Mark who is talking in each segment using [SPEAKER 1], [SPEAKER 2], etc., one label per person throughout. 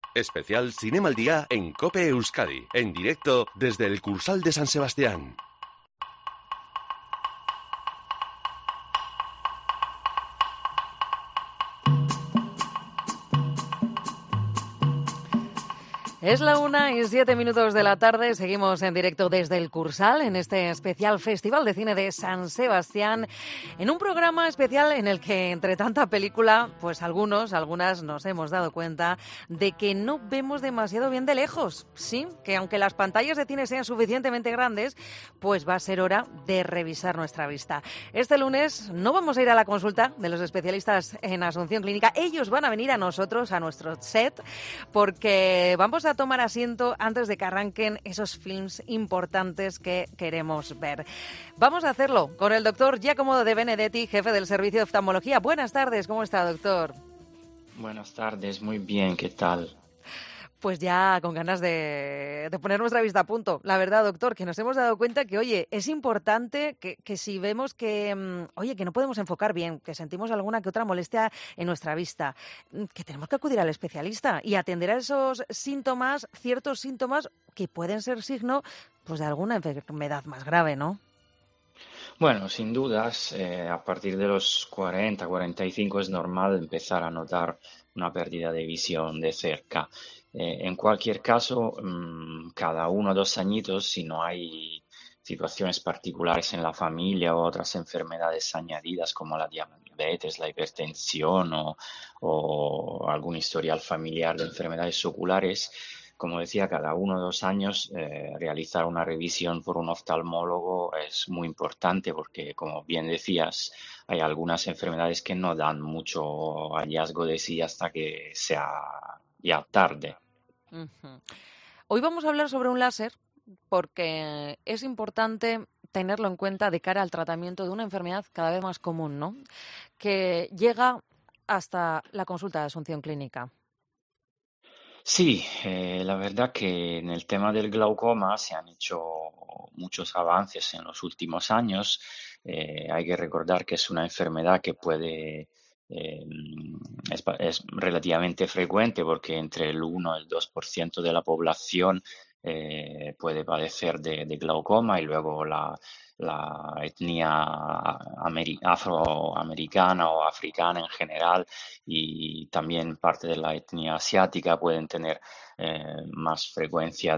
[SPEAKER 1] Especial Cinema al Día en COPE Euskadi, en directo desde el Cursal de San Sebastián.
[SPEAKER 2] Es la 1:07 de la tarde, seguimos en directo desde el Cursal, en este especial Festival de Cine de San Sebastián, en un programa especial en el que, entre tanta película, pues algunas nos hemos dado cuenta de que no vemos demasiado bien de lejos, sí, que aunque las pantallas de cine sean suficientemente grandes, pues va a ser hora de revisar nuestra vista. Este lunes no vamos a ir a la consulta de los especialistas en Asunción Clínica, ellos van a venir a nosotros, a nuestro set, porque vamos a tomar asiento antes de que arranquen esos films importantes que queremos ver. Vamos a hacerlo con el doctor Giacomo De Benedetti, jefe del Servicio de Oftalmología. Buenas tardes, ¿cómo está, doctor?
[SPEAKER 3] Buenas tardes, muy bien, ¿qué tal?
[SPEAKER 2] Pues ya con ganas de poner nuestra vista a punto. La verdad, doctor, que nos hemos dado cuenta que, oye, es importante que si vemos que, que no podemos enfocar bien, que sentimos alguna que otra molestia en nuestra vista, que tenemos que acudir al especialista y atender a esos síntomas, ciertos síntomas que pueden ser signo pues de alguna enfermedad más grave, ¿no?
[SPEAKER 3] Bueno, sin dudas, a partir de los 40, 45 es normal empezar a notar una pérdida de visión de cerca. En cualquier caso, cada 1 o 2 añitos, si no hay situaciones particulares en la familia o otras enfermedades añadidas como la diabetes, la hipertensión o algún historial familiar de enfermedades oculares, como decía, cada 1 o 2 años realizar una revisión por un oftalmólogo es muy importante porque, como bien decías, hay algunas enfermedades que no dan mucho hallazgo de sí hasta que sea ya tarde.
[SPEAKER 2] Uh-huh. Hoy vamos a hablar sobre un láser porque es importante tenerlo en cuenta de cara al tratamiento de una enfermedad cada vez más común, ¿no? Que llega hasta la consulta de Asunción Clínica.
[SPEAKER 3] Sí, la verdad que en el tema del glaucoma se han hecho muchos avances en los últimos años. Hay que recordar que es una enfermedad que eh, es relativamente frecuente porque entre el 1 y el 2% de la población puede padecer de glaucoma y luego la etnia afroamericana o africana en general y también parte de la etnia asiática pueden tener más frecuencia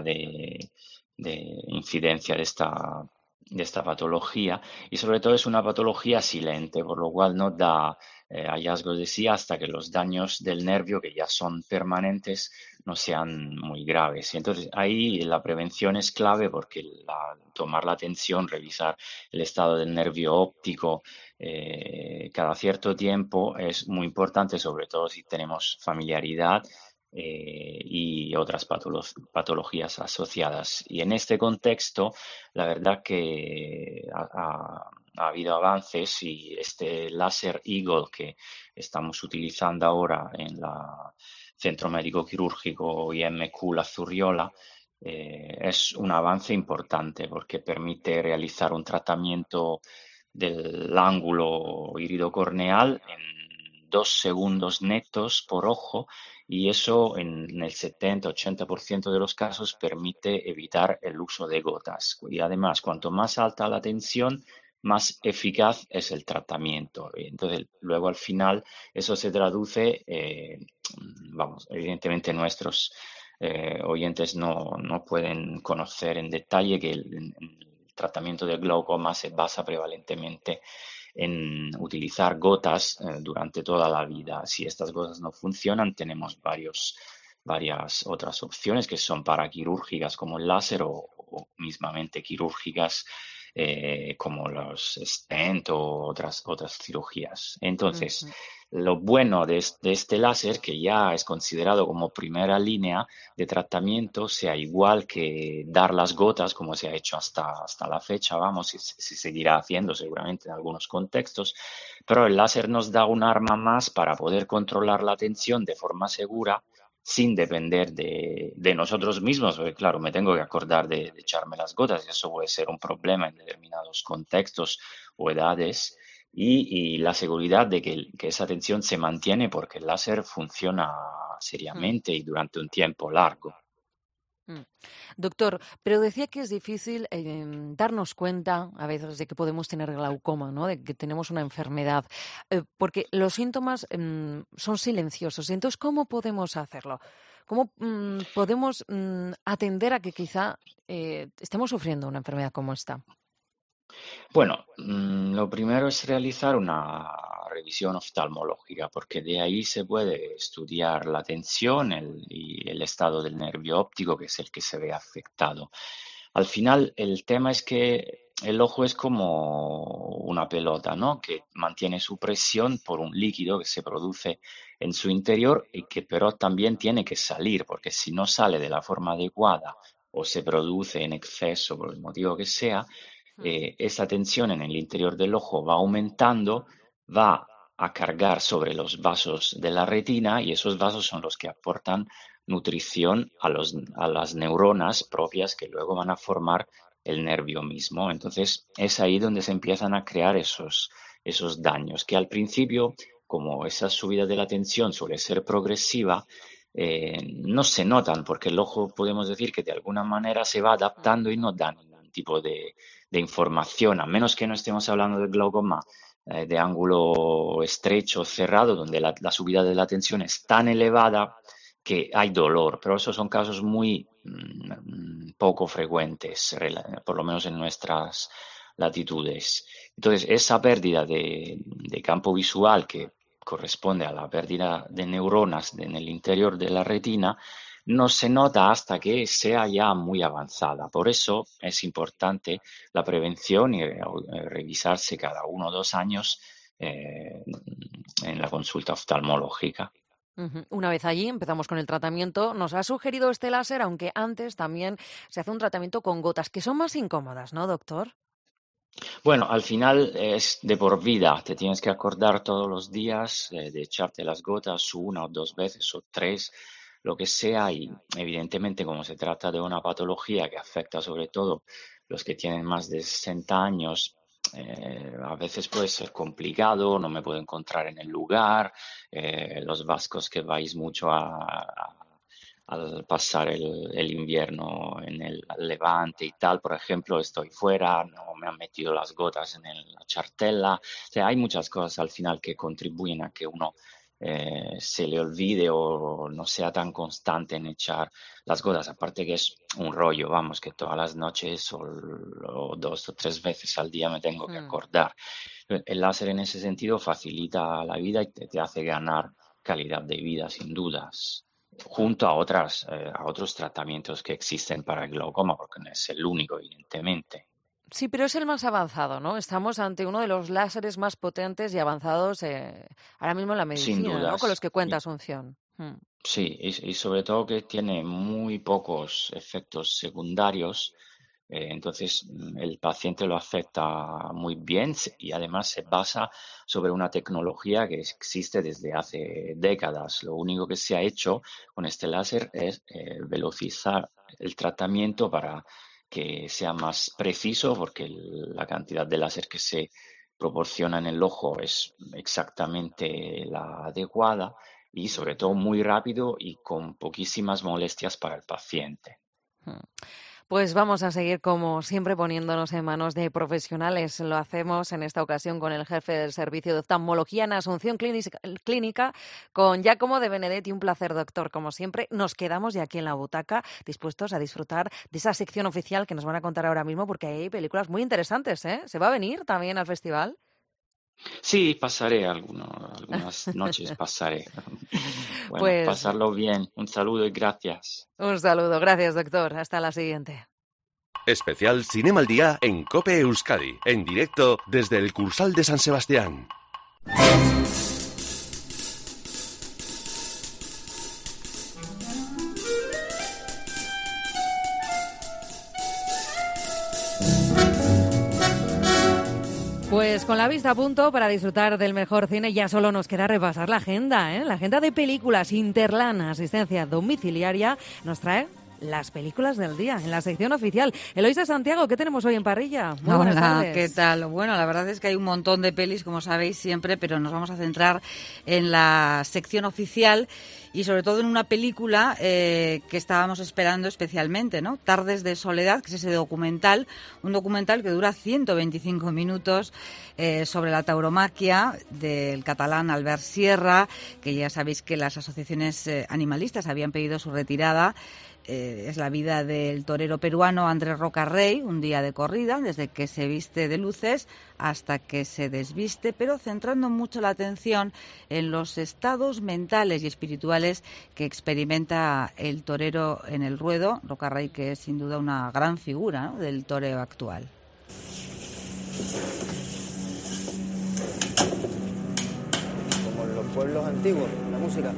[SPEAKER 3] de incidencia de esta patología y sobre todo es una patología silente, por lo cual no da hallazgos de sí hasta que los daños del nervio, que ya son permanentes, no sean muy graves. Y entonces ahí la prevención es clave porque tomar la atención, revisar el estado del nervio óptico cada cierto tiempo es muy importante, sobre todo si tenemos familiaridad y otras patologías asociadas. Y en este contexto, la verdad que ha habido avances y este láser Eagle que estamos utilizando ahora en la Centro Médico Quirúrgico IMQ La Zurriola es un avance importante porque permite realizar un tratamiento del ángulo iridocorneal en 2 segundos netos por ojo y eso en el 70-80% de los casos permite evitar el uso de gotas. Y además, cuanto más alta la tensión, más eficaz es el tratamiento. Entonces, luego al final eso se traduce, evidentemente nuestros oyentes no pueden conocer en detalle que el tratamiento del glaucoma se basa prevalentemente en utilizar gotas durante toda la vida. Si estas gotas no funcionan, tenemos varias otras opciones que son paraquirúrgicas como el láser o mismamente quirúrgicas como los stent o otras cirugías. Entonces, lo bueno de este láser, que ya es considerado como primera línea de tratamiento, sea igual que dar las gotas, como se ha hecho hasta la fecha, vamos, y se seguirá haciendo seguramente en algunos contextos, pero el láser nos da un arma más para poder controlar la tensión de forma segura sin depender de nosotros mismos, porque claro, me tengo que acordar de echarme las gotas y eso puede ser un problema en determinados contextos o edades. y la seguridad de que esa tensión se mantiene porque el láser funciona
[SPEAKER 2] Mm,
[SPEAKER 3] seriamente y durante un tiempo largo.
[SPEAKER 2] mm. Doctor, pero decía que es difícil darnos cuenta a veces de que podemos tener glaucoma, ¿no? De que tenemos una enfermedad, porque los síntomas son silenciosos. Entonces, ¿cómo podemos hacerlo? ¿Cómo podemos atender a que quizá estemos sufriendo una enfermedad como esta?
[SPEAKER 3] Bueno, lo primero es realizar una revisión oftalmológica, porque de ahí se puede estudiar la tensión y el estado del nervio óptico, que es el que se ve afectado. Al final, el tema es que el ojo es como una pelota, ¿no? Que mantiene su presión por un líquido que se produce en su interior y que pero también tiene que salir, porque si no sale de la forma adecuada o se produce en exceso por el motivo que sea,
[SPEAKER 2] Mm,
[SPEAKER 3] esa tensión en el interior del ojo va aumentando, va a cargar sobre los vasos de la retina y esos vasos son los que aportan nutrición a las neuronas propias que luego van a formar el nervio mismo. Entonces es ahí donde se empiezan a crear esos daños, que al principio, como esa subida de la tensión suele ser progresiva, no se notan porque el ojo podemos decir que de alguna manera se va
[SPEAKER 2] mm,
[SPEAKER 3] adaptando y no da ningún tipo de información, a menos que no estemos hablando del glaucoma de ángulo estrecho, cerrado, donde la subida de la tensión es tan elevada que hay dolor, pero esos son casos muy poco frecuentes, por lo menos en nuestras latitudes. Entonces, esa pérdida de campo visual que corresponde a la pérdida de neuronas en el interior de la retina, no se nota hasta que sea ya muy avanzada. Por eso es importante la prevención y revisarse cada 1 o 2 años en la consulta oftalmológica.
[SPEAKER 2] ujú. Una vez allí empezamos con el tratamiento. Nos ha sugerido este láser, aunque antes también se hace un tratamiento con gotas, que son más incómodas, ¿no, doctor?
[SPEAKER 3] Bueno, al final es de por vida. Te tienes que acordar todos los días de echarte las gotas 1 o 2 veces o 3, lo que sea. Y evidentemente, como se trata de una patología que afecta sobre todo los que tienen más de 60 años, a veces puede ser complicado, no me puedo encontrar en el lugar. Los vascos que vais mucho al pasar el invierno en el Levante y tal, por ejemplo, estoy fuera, no me han metido las gotas en la chartela. O sea, hay muchas cosas al final que contribuyen a que uno se le olvide o no sea tan constante en echar las gotas. Aparte que es un rollo, vamos, que todas las noches o 2 o 3 veces al día me tengo que
[SPEAKER 2] Mm.
[SPEAKER 3] acordar. El láser en ese sentido facilita la vida y te hace ganar calidad de vida, sin dudas,
[SPEAKER 2] Mm.
[SPEAKER 3] junto a otros tratamientos que existen para el glaucoma, porque no es el único, evidentemente.
[SPEAKER 2] Sí, pero es el más avanzado, ¿no? Estamos ante uno de los láseres más potentes y avanzados ahora mismo en la
[SPEAKER 3] Sin
[SPEAKER 2] medicina, ¿no? Con los
[SPEAKER 3] dudas.
[SPEAKER 2] que cuenta Asunción. Mm.
[SPEAKER 3] Sí, y sobre todo que tiene muy pocos efectos secundarios, entonces el paciente lo acepta muy bien y además se basa sobre una tecnología que existe desde hace décadas. Lo único que se ha hecho con este láser es velocizar el tratamiento para que sea más preciso, porque la cantidad de láser que se proporciona en el ojo es exactamente la adecuada y sobre todo
[SPEAKER 2] Ujú.
[SPEAKER 3] muy rápido y con poquísimas molestias para el paciente.
[SPEAKER 2] Mm. Pues vamos a seguir, como siempre, poniéndonos en manos de profesionales. Lo hacemos en esta ocasión con el jefe del Servicio de Oftalmología en Asunción Clínica, con Giacomo de Benedetti. Un placer, doctor. Como siempre, nos quedamos ya aquí en la butaca, dispuestos a disfrutar de esa sección oficial que nos van a contar ahora mismo, porque hay películas muy interesantes, ¿eh? ¿Se va a venir también al festival?
[SPEAKER 3] Sí, pasaré algunas noches, pasaré. Bueno,
[SPEAKER 2] Pues
[SPEAKER 3] pasarlo bien. Un saludo y gracias.
[SPEAKER 2] un saludo. Gracias, doctor. Hasta la siguiente.
[SPEAKER 1] Especial Cinema al Día en Cope Euskadi, en directo desde el Cursal de San Sebastián.
[SPEAKER 2] Pues con la vista a punto para disfrutar del mejor cine ya solo nos queda repasar la agenda, ¿eh? La agenda de películas. Interlana, asistencia domiciliaria, nos trae las películas del día, en la sección oficial. Eloisa Santiago, ¿qué tenemos hoy en parrilla? Muy buenas tardes.
[SPEAKER 4] ¿Qué tal? Bueno, la verdad es que hay un montón de pelis, como sabéis siempre, pero nos vamos a centrar en la sección oficial y sobre todo en una película que estábamos esperando especialmente, ¿no? Tardes de soledad, que es ese documental, un documental que dura 125 minutos sobre la tauromaquia del catalán Albert Sierra, que ya sabéis que las asociaciones animalistas habían pedido su retirada. Es la vida del torero peruano Andrés Rocarrey, un día de corrida, desde que se viste de luces hasta que se desviste, pero centrando mucho la atención en los estados mentales y espirituales que experimenta el torero en el ruedo. Rocarrey, que es sin duda una gran figura, ¿no?, del toreo actual.
[SPEAKER 5] Como en los pueblos antiguos, la música.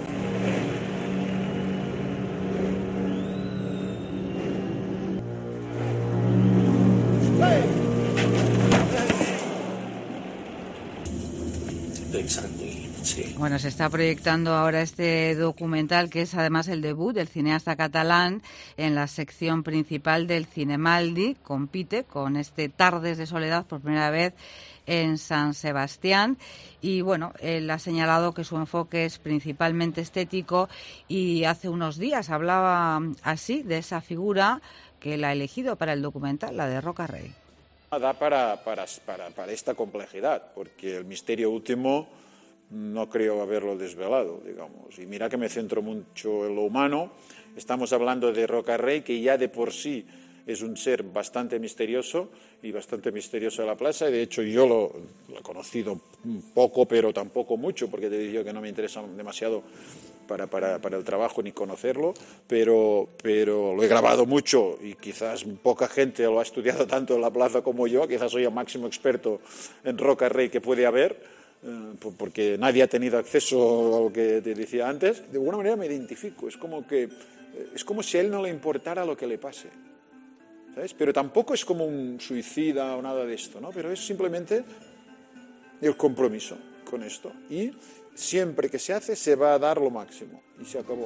[SPEAKER 4] Bueno, se está proyectando ahora este documental, que es además el debut del cineasta catalán en la sección principal del Cinemaldi. Compite con este Tardes de soledad por primera vez en San Sebastián y bueno, él ha señalado que su enfoque es principalmente estético y hace unos días hablaba así de esa figura que él ha elegido para el documental, la de Rocarrey.
[SPEAKER 6] Da para esta complejidad, porque el misterio último no creo haberlo desvelado, digamos. Y mira que me centro mucho en lo humano. Estamos hablando de Rocarrey, que ya de por sí es un ser bastante misterioso y bastante misterioso de la plaza. Y de hecho yo lo he conocido poco, pero tampoco mucho, porque te digo que no me interesa demasiado para el trabajo ni conocerlo, pero lo he grabado mucho y quizás poca gente lo ha estudiado tanto en la plaza como yo. Quizás soy el máximo experto en Rocarrey que puede haber, porque nadie ha tenido acceso a lo que te decía antes. De alguna manera me identifico, es como si a él no le importara lo que le pase, ¿sabes? Pero tampoco es como un suicida o nada de esto, ¿no? Pero es simplemente el compromiso con esto, y siempre que se hace se va a dar lo máximo, y se acabó.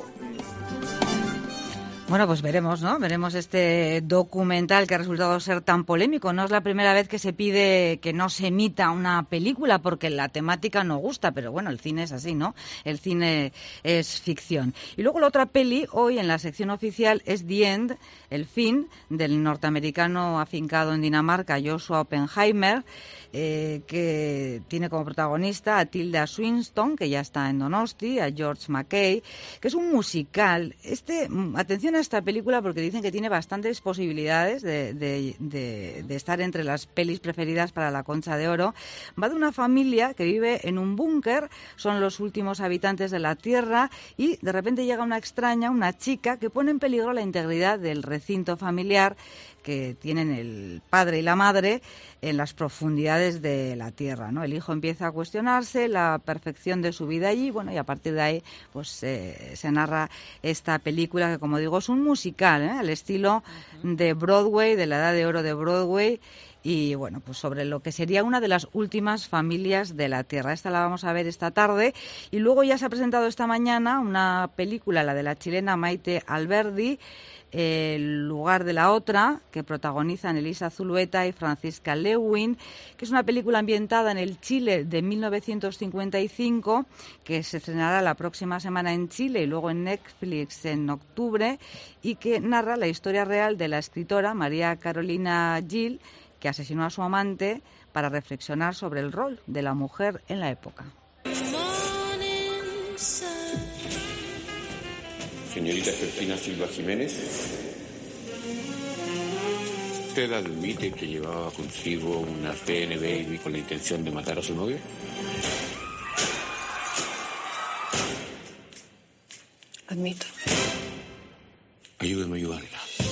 [SPEAKER 4] Bueno, pues veremos, ¿no? Veremos este documental que ha resultado ser tan polémico. No es la primera vez que se pide que no se emita una película porque la temática no gusta, pero bueno, el cine es así, ¿no? El cine es ficción. Y luego la otra peli, hoy en la sección oficial, es The End, el fin, del norteamericano afincado en Dinamarca, Joshua Oppenheimer, que tiene como protagonista a Tilda Swinton, que ya está en Donosti, a George McKay, que es un musical. Atención a esta película porque dicen que tiene bastantes posibilidades de estar entre las pelis preferidas para la Concha de Oro. Va de una familia que vive en un búnker, son los últimos habitantes de la Tierra y de repente llega una chica que pone en peligro la integridad del recinto familiar que tienen el padre y la madre en las profundidades de la Tierra, ¿no? El hijo empieza a cuestionarse la perfección de su vida allí, bueno, y a partir de ahí pues se narra esta película que, como digo, es un musical, al estilo de Broadway, de la edad de oro de Broadway, y bueno, pues sobre lo que sería una de las últimas familias de la Tierra. Esta la vamos a ver esta tarde y luego ya se ha presentado esta mañana una película, la de la chilena Maite Alberdi, El lugar de la otra, que protagonizan Elisa Zulueta y Francisca Lewin, que es una película ambientada en el Chile de 1955, que se estrenará la próxima semana en Chile y luego en Netflix en octubre, y que narra la historia real de la escritora María Carolina Gil, que asesinó a su amante para reflexionar sobre el rol de la mujer en la época.
[SPEAKER 7] Señorita Georgina Silva Jiménez, ¿usted admite que llevaba consigo una CN Baby con la intención de matar a su novio?
[SPEAKER 8] Admito.
[SPEAKER 7] Ayúdeme a ayudarla.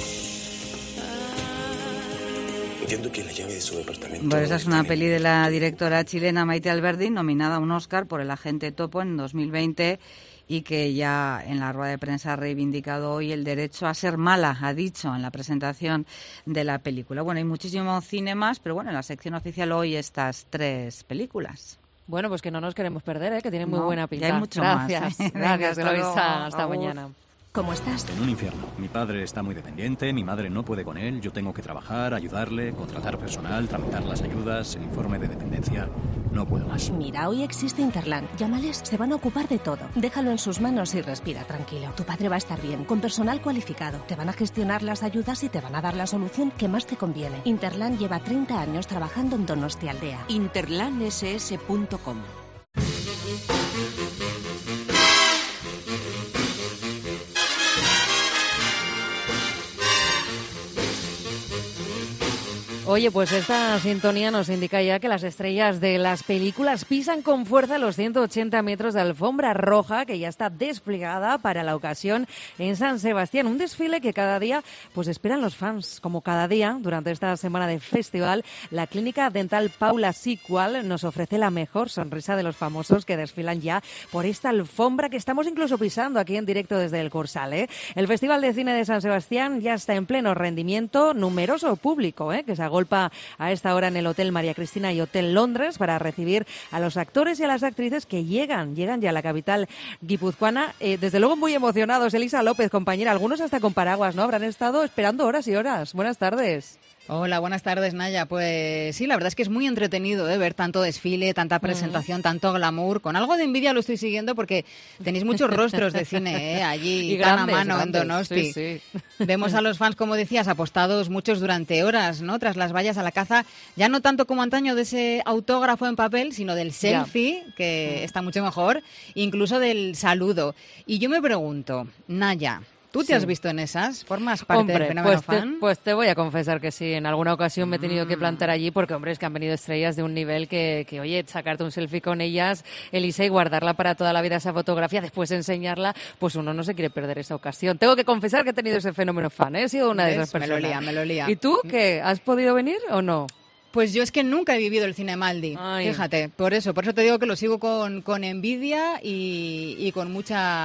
[SPEAKER 8] Entiendo que la llave de su departamento...
[SPEAKER 4] Bueno, esa es una peli de la directora chilena Maite Alberdi, nominada a un Oscar por El agente topo en 2020, y que ya en la rueda de prensa ha reivindicado hoy el derecho a ser mala, ha dicho en la presentación de la película. Bueno, hay muchísimo cine más, pero bueno, en la sección oficial hoy estas 3 películas.
[SPEAKER 2] Bueno, pues que no nos queremos perder, que tiene muy buena pinta.
[SPEAKER 4] Y hay mucho
[SPEAKER 2] Gracias.
[SPEAKER 4] más.
[SPEAKER 2] Gracias, Eloisa. Hasta mañana.
[SPEAKER 9] ¿Cómo estás?
[SPEAKER 10] En un infierno. Mi padre está muy dependiente, mi madre no puede con él, yo tengo que trabajar, ayudarle, contratar personal, tramitar las ayudas, el informe de dependencia. No puedo más.
[SPEAKER 9] Mira, hoy existe Interland. Llámales, se van a ocupar de todo. Déjalo en sus manos y respira tranquilo. Tu padre va a estar bien, con personal cualificado. Te van a gestionar las ayudas y te van a dar la solución que más te conviene. Interland lleva 30 años trabajando en Donostialdea.
[SPEAKER 11] interlandss.com.
[SPEAKER 2] Oye, pues esta sintonía nos indica ya que las estrellas de las películas pisan con fuerza los 180 metros de alfombra roja que ya está desplegada para la ocasión en San Sebastián. Un desfile que cada día pues esperan los fans. Como cada día, durante esta semana de festival, la clínica dental Paula Sequal nos ofrece la mejor sonrisa de los famosos que desfilan ya por esta alfombra que estamos incluso pisando aquí en directo desde el Cursal, ¿eh? El Festival de Cine de San Sebastián ya está en pleno rendimiento, numeroso público, que se agolpa a esta hora en el Hotel María Cristina y Hotel Londres para recibir a los actores y a las actrices que llegan ya a la capital guipuzcoana. Desde luego muy emocionados. Elisa López, compañera, algunos hasta con paraguas, ¿no? Habrán estado esperando horas y horas. Buenas tardes.
[SPEAKER 4] Hola, buenas tardes, Naya. Pues sí, la verdad es que es muy entretenido ver tanto desfile, tanta presentación, tanto glamour. Con algo de envidia lo estoy siguiendo porque tenéis muchos rostros de cine allí
[SPEAKER 2] y
[SPEAKER 4] tan
[SPEAKER 2] grandes,
[SPEAKER 4] a mano
[SPEAKER 2] grandes,
[SPEAKER 4] en Donosti.
[SPEAKER 2] Sí.
[SPEAKER 4] Vemos a los fans, como decías, apostados muchos durante horas, ¿no? Tras las vallas a la caza, ya no tanto como antaño de ese autógrafo en papel, sino del selfie, que está mucho mejor, incluso del saludo. Y yo me pregunto, Naya, ¿tú te has visto en esas? ¿Formas parte del fenómeno fan?
[SPEAKER 2] Pues te voy a confesar que sí. En alguna ocasión me he tenido que plantar allí porque, hombre, es que han venido estrellas de un nivel que, oye, sacarte un selfie con ellas, Elisa, y guardarla para toda la vida esa fotografía, después enseñarla, pues uno no se quiere perder esa ocasión. Tengo que confesar que he tenido ese fenómeno fan, ¿eh? He sido una de esas personas.
[SPEAKER 4] Me lo lía.
[SPEAKER 2] ¿Y tú qué? ¿Has podido venir o no?
[SPEAKER 4] Pues yo es que nunca he vivido el Cinemaldi, fíjate, por eso te digo que lo sigo con envidia y con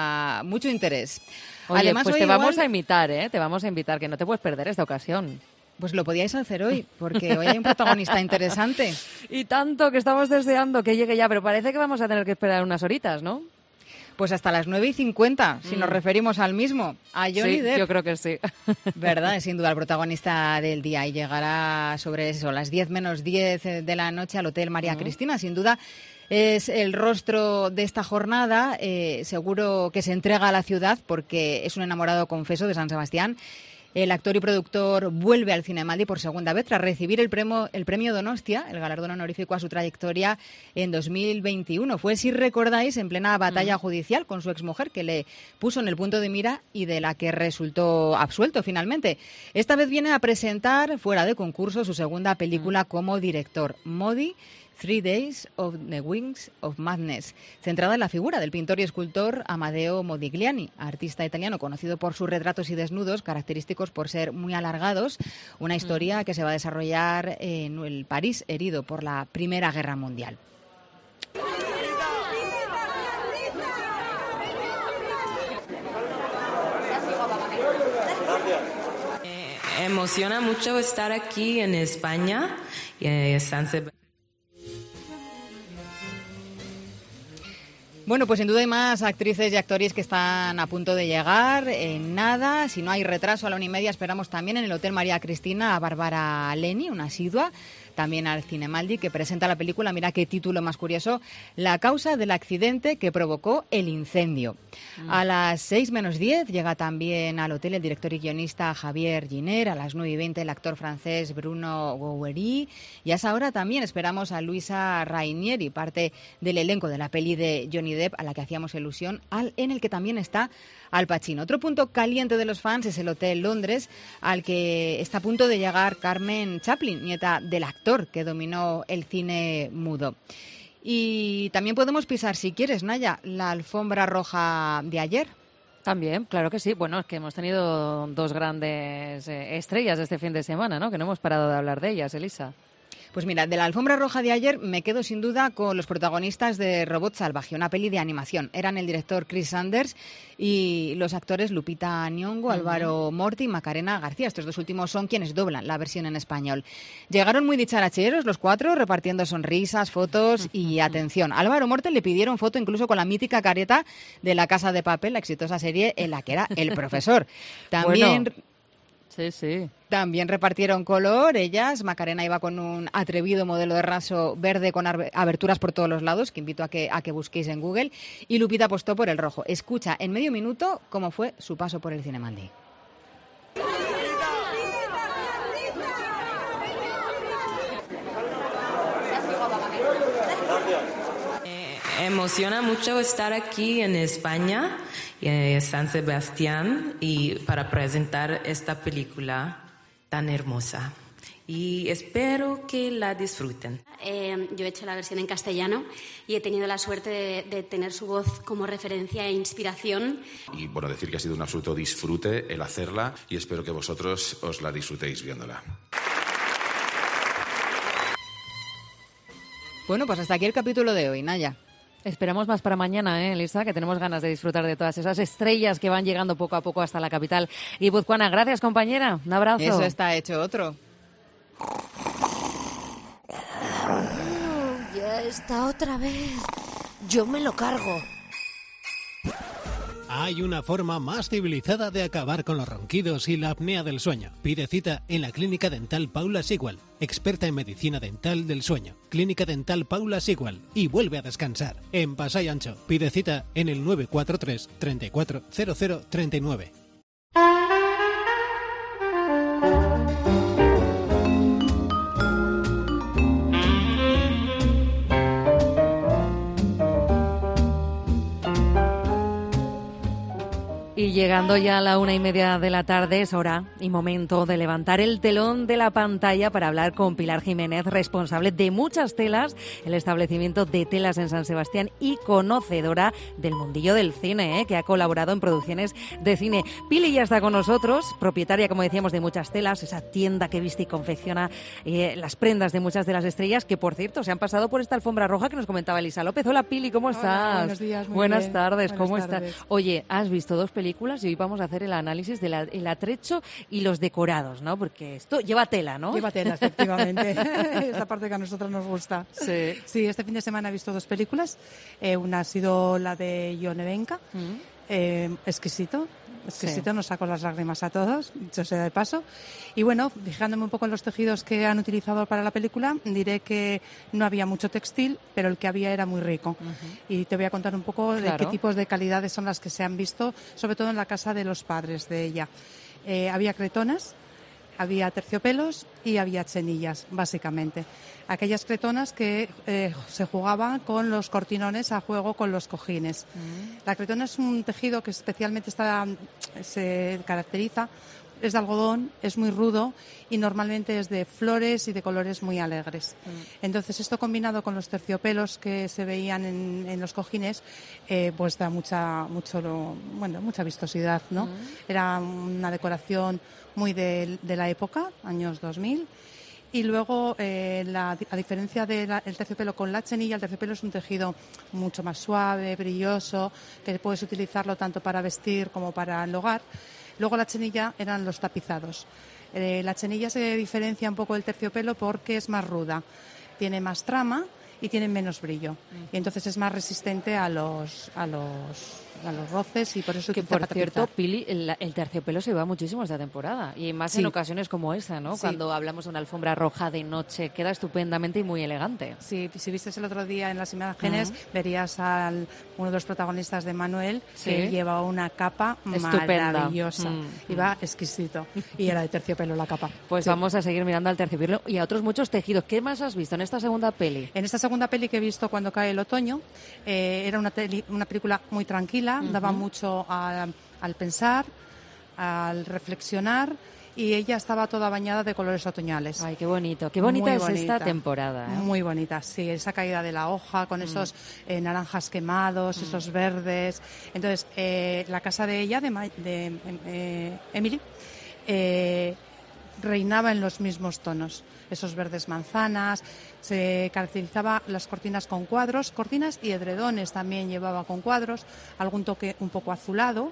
[SPEAKER 4] mucho interés.
[SPEAKER 2] Oye,
[SPEAKER 4] Además,
[SPEAKER 2] pues
[SPEAKER 4] hoy
[SPEAKER 2] te vamos a invitar, te vamos a invitar, que no te puedes perder esta ocasión.
[SPEAKER 4] Pues lo podíais hacer hoy, porque hoy hay un protagonista interesante.
[SPEAKER 2] Y tanto que estamos deseando que llegue ya, pero parece que vamos a tener que esperar unas horitas, ¿no?
[SPEAKER 4] Pues hasta las 9:50, si nos referimos al mismo, a Johnny Depp.
[SPEAKER 2] Yo creo que sí.
[SPEAKER 4] ¿Verdad? Es sin duda el protagonista del día y llegará sobre eso, las 10 menos 10 de la noche al Hotel María Cristina. Sin duda es el rostro de esta jornada, seguro que se entrega a la ciudad porque es un enamorado confeso de San Sebastián. El actor y productor vuelve al Cinemaldi por segunda vez tras recibir el premio Donostia, el galardón honorífico a su trayectoria en 2021. Fue, si recordáis, en plena batalla judicial con su exmujer, que le puso en el punto de mira y de la que resultó absuelto finalmente. Esta vez viene a presentar, fuera de concurso, su segunda película como director, Modi, 3 Days of the Wings of Madness, centrada en la figura del pintor y escultor Amadeo Modigliani, artista italiano conocido por sus retratos y desnudos, característicos por ser muy alargados, una historia que se va a desarrollar en el París herido por la Primera Guerra Mundial.
[SPEAKER 12] Emociona mucho estar aquí en España, San Sebastián.
[SPEAKER 4] Bueno, pues sin duda hay más actrices y actores que están a punto de llegar. En nada, si no hay retraso, a la 1:30 esperamos también en el Hotel María Cristina a Bárbara Leni, una asidua, también al Cinemaldi, que presenta la película, mira qué título más curioso, La causa del accidente que provocó el incendio. A las 6 menos 10 llega también al hotel el director y guionista Javier Giner, a las 9:20 el actor francés Bruno Gouery, y a esa hora también esperamos a Luisa Rainieri, parte del elenco de la peli de Johnny Depp, a la que hacíamos ilusión, en el que también está Al Pacino. Otro punto caliente de los fans es el Hotel Londres, al que está a punto de llegar Carmen Chaplin, nieta del actor que dominó el cine mudo. Y también podemos pisar, si quieres, Naya, la alfombra roja de ayer.
[SPEAKER 2] También, claro que sí. Bueno, es que hemos tenido dos grandes estrellas este fin de semana, ¿no? Que no hemos parado de hablar de ellas, Elisa.
[SPEAKER 13] Pues mira, de la alfombra roja de ayer me quedo sin duda con los protagonistas de Robot Salvaje, una peli de animación. Eran el director Chris Sanders y los actores Lupita Nyong'o, Álvaro Morte y Macarena García. Estos dos últimos son quienes doblan la versión en español. Llegaron muy dicharacheros los cuatro, repartiendo sonrisas, fotos y atención. A Álvaro Morte le pidieron foto incluso con la mítica careta de La Casa de Papel, la exitosa serie en la que era el profesor. También...
[SPEAKER 2] Bueno. Sí.
[SPEAKER 13] También repartieron color ellas. Macarena iba con un atrevido modelo de raso verde con aberturas por todos los lados, que invito a que busquéis en Google. Y Lupita apostó por el rojo. Escucha en medio minuto cómo fue su paso por el Cinemaldi.
[SPEAKER 12] Emociona mucho estar aquí en España, San Sebastián, y para presentar esta película tan hermosa. Y espero que la disfruten.
[SPEAKER 14] Yo he hecho la versión en castellano y he tenido la suerte de tener su voz como referencia e inspiración.
[SPEAKER 15] Y bueno, decir que ha sido un absoluto disfrute el hacerla y espero que vosotros os la disfrutéis viéndola.
[SPEAKER 13] Bueno, pues hasta aquí el capítulo de hoy, Naya.
[SPEAKER 2] Esperamos más para mañana, Elisa, que tenemos ganas de disfrutar de todas esas estrellas que van llegando poco a poco hasta la capital guipuzcoana. Gracias, compañera. Un abrazo.
[SPEAKER 13] Eso está hecho otro.
[SPEAKER 16] Ya está otra vez. Yo me lo cargo.
[SPEAKER 17] Hay una forma más civilizada de acabar con los ronquidos y la apnea del sueño. Pide cita en la Clínica Dental Paula Sigual, experta en medicina dental del sueño. Clínica Dental Paula Sigual y vuelve a descansar. En Pasai Ancho. Pide cita en el 943 34 00 39.
[SPEAKER 2] Y llegando ya a la 1:30 de la tarde, es hora y momento de levantar el telón de la pantalla para hablar con Pilar Jiménez, responsable de Muchas Telas, el establecimiento de telas en San Sebastián y conocedora del mundillo del cine, que ha colaborado en producciones de cine. Pili ya está con nosotros, propietaria, como decíamos, de Muchas Telas, esa tienda que viste y confecciona las prendas de muchas de las estrellas, que por cierto se han pasado por esta alfombra roja que nos comentaba Elisa López. Hola Pili, ¿cómo estás?
[SPEAKER 18] Hola, buenos días, muy
[SPEAKER 2] Buenas
[SPEAKER 18] bien.
[SPEAKER 2] tardes,
[SPEAKER 18] Buenas
[SPEAKER 2] ¿cómo
[SPEAKER 18] tardes.
[SPEAKER 2] estás? Oye, has visto dos películas y hoy vamos a hacer el análisis del atrecho y los decorados, ¿no? Porque esto lleva tela, ¿no?
[SPEAKER 18] Lleva tela, efectivamente. Esa parte que a nosotros nos gusta.
[SPEAKER 2] Sí.
[SPEAKER 18] Este fin de semana he visto dos películas. Una ha sido la de Jon Evenka, Exquisito. Exquisito, nos sacó las lágrimas a todos, dicho sea de paso. Y bueno, fijándome un poco en los tejidos que han utilizado para la película, diré que no había mucho textil, pero el que había era muy rico. Y te voy a contar un poco de qué tipos de calidades son las que se han visto, sobre todo en la casa de los padres de ella. Había cretonas, había terciopelos y había chenillas, básicamente. Aquellas cretonas que se jugaban con los cortinones a juego con los cojines. La cretona es un tejido que especialmente se caracteriza, es de algodón, es muy rudo y normalmente es de flores y de colores muy alegres. Entonces esto combinado con los terciopelos que se veían en los cojines, pues da mucha vistosidad, ¿no? Era una decoración muy de la época, años 2000. Y luego, a diferencia del terciopelo con la chenilla, el terciopelo es un tejido mucho más suave, brilloso, que puedes utilizarlo tanto para vestir como para el hogar. Luego la chenilla eran los tapizados. La chenilla se diferencia un poco del terciopelo porque es más ruda, tiene más trama y tiene menos brillo. Y entonces es más resistente a los roces y por eso
[SPEAKER 2] que por cierto, Pili, el terciopelo se va muchísimo esta temporada y más en ocasiones como esa, ¿no?
[SPEAKER 18] Sí.
[SPEAKER 2] Cuando hablamos de una alfombra roja de noche, queda estupendamente y muy elegante.
[SPEAKER 18] Sí, si viste el otro día en las imágenes, verías a uno de los protagonistas de Manuel, que lleva una capa
[SPEAKER 2] estupenda,
[SPEAKER 18] maravillosa. Iba exquisito y era de terciopelo la capa.
[SPEAKER 2] Pues vamos a seguir mirando al terciopelo y a otros muchos tejidos. ¿Qué más has visto en esta segunda peli?
[SPEAKER 18] En esta segunda peli que he visto, Cuando cae el otoño, era una película muy tranquila, daba mucho al pensar, al reflexionar, y ella estaba toda bañada de colores otoñales.
[SPEAKER 2] Ay, qué bonito. Qué bonita es esta temporada, ¿eh?
[SPEAKER 18] Muy bonita, sí. Esa caída de la hoja con esos naranjas quemados, esos verdes. Entonces, la casa de ella, de Emily, reinaba en los mismos tonos, esos verdes manzanas. Se caracterizaba las cortinas con cuadros, cortinas y edredones también llevaba con cuadros, algún toque un poco azulado,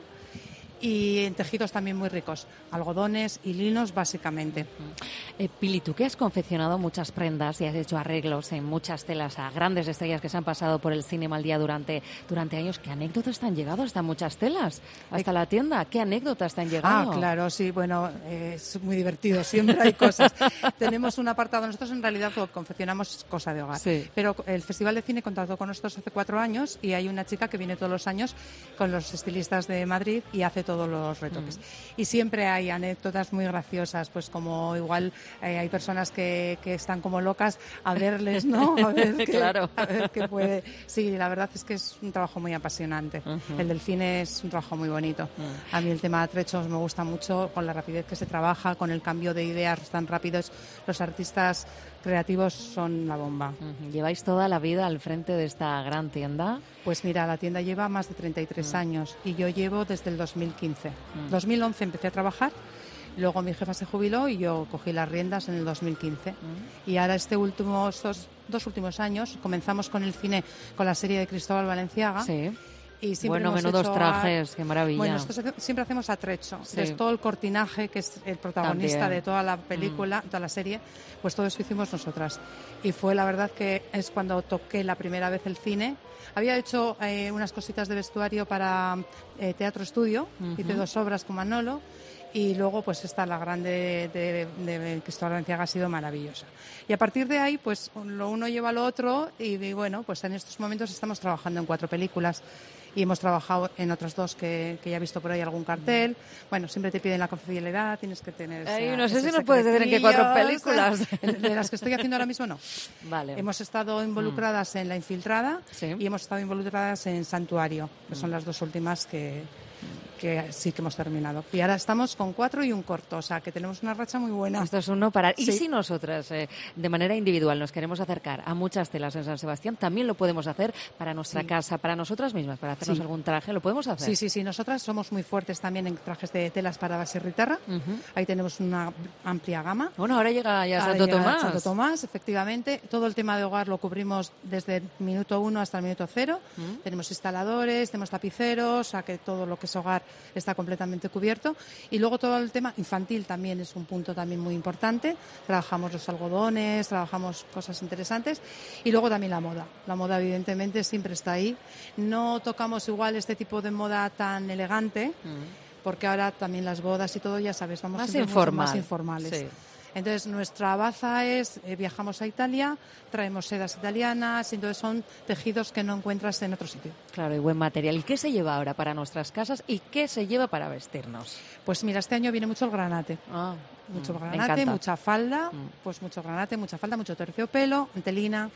[SPEAKER 18] y en tejidos también muy ricos, algodones y linos básicamente.
[SPEAKER 2] Pili, tú que has confeccionado muchas prendas y has hecho arreglos en muchas telas a grandes estrellas que se han pasado por el Cinema al Día durante años, ¿qué anécdotas te han llegado hasta muchas telas? Hasta la tienda, ¿qué anécdotas te han llegado?
[SPEAKER 18] Claro, sí, bueno, es muy divertido, siempre hay cosas. Tenemos un apartado, nosotros en realidad confeccionamos cosa de hogar,
[SPEAKER 2] sí.
[SPEAKER 18] Pero el Festival de Cine contactó con nosotros hace 4 años y hay una chica que viene todos los años con los estilistas de Madrid y hace todos los retoques. Y siempre hay anécdotas muy graciosas, pues como igual hay personas que están como locas a verles, ¿no? A ver
[SPEAKER 2] claro.
[SPEAKER 18] A ver qué puede. Sí, la verdad es que es un trabajo muy apasionante. El del cine es un trabajo muy bonito. A mí el tema de atrechos me gusta mucho, con la rapidez que se trabaja, con el cambio de ideas tan rápidos. Los artistas creativos son la bomba.
[SPEAKER 2] ¿Lleváis toda la vida al frente de esta gran tienda?
[SPEAKER 18] Pues mira, la tienda lleva más de 33 años y yo llevo desde el 2015. 2011 empecé a trabajar, luego mi jefa se jubiló y yo cogí las riendas en el 2015. Y ahora estos 2 últimos años comenzamos con el cine, con la serie de Cristóbal Valenciaga.
[SPEAKER 2] Sí.
[SPEAKER 18] Y
[SPEAKER 2] bueno, menudos trajes, qué maravilla.
[SPEAKER 18] Bueno, nosotros siempre hacemos atrecho.
[SPEAKER 2] Sí.
[SPEAKER 18] Es todo el cortinaje, que es el protagonista
[SPEAKER 2] también
[SPEAKER 18] de toda la película, toda la serie, pues todo eso hicimos nosotras. Y fue la verdad que es cuando toqué la primera vez el cine. Había hecho unas cositas de vestuario para Teatro Estudio, hice 2 obras con Manolo. Y luego, pues la grande de Cristóbal Valenciaga ha sido maravillosa. Y a partir de ahí, pues lo uno lleva lo otro y bueno, pues en estos momentos estamos trabajando en 4 películas y hemos trabajado en otras 2 que ya he visto por ahí algún cartel. Bueno, siempre te piden la confidencialidad, tienes que tener...
[SPEAKER 2] no sé si nos puedes decir en qué 4 películas.
[SPEAKER 18] De las que estoy haciendo ahora mismo, no.
[SPEAKER 2] Vale.
[SPEAKER 18] Hemos estado involucradas en La Infiltrada y hemos estado involucradas en Santuario, que son las 2 últimas que sí que hemos terminado. Y ahora estamos con 4 y un corto, o sea que tenemos una racha muy buena.
[SPEAKER 2] Esto es un no parar.
[SPEAKER 18] Sí.
[SPEAKER 2] Y si nosotras, de manera individual, nos queremos acercar a muchas telas en San Sebastián, también lo podemos hacer para nuestra casa, para nosotras mismas, para hacernos algún traje, ¿lo podemos hacer?
[SPEAKER 18] Sí. Nosotras somos muy fuertes también en trajes de telas para baserritarra. Ahí tenemos una amplia gama.
[SPEAKER 2] Bueno, ahora llega ya Santo Tomás.
[SPEAKER 18] Santo Tomás, efectivamente. Todo el tema de hogar lo cubrimos desde el minuto 1 hasta el minuto 0. Tenemos instaladores, tenemos tapiceros, o sea que todo lo que es hogar está completamente cubierto. Y luego todo el tema infantil también es un punto también muy importante. Trabajamos los algodones, trabajamos cosas interesantes. Y luego también la moda. La moda evidentemente siempre está ahí. No tocamos igual este tipo de moda tan elegante, porque ahora también las bodas y todo, ya sabes, vamos
[SPEAKER 2] más
[SPEAKER 18] informales.
[SPEAKER 2] Sí.
[SPEAKER 18] Entonces, nuestra baza es, viajamos a Italia, traemos sedas italianas, y entonces son tejidos que no encuentras en otro sitio.
[SPEAKER 2] Claro, y buen material. ¿Y qué se lleva ahora para nuestras casas y qué se lleva para vestirnos?
[SPEAKER 18] Pues mira, este año viene mucho el granate. Mucho granate, mucha falda, pues mucho granate, mucha falda, mucho terciopelo, antelina.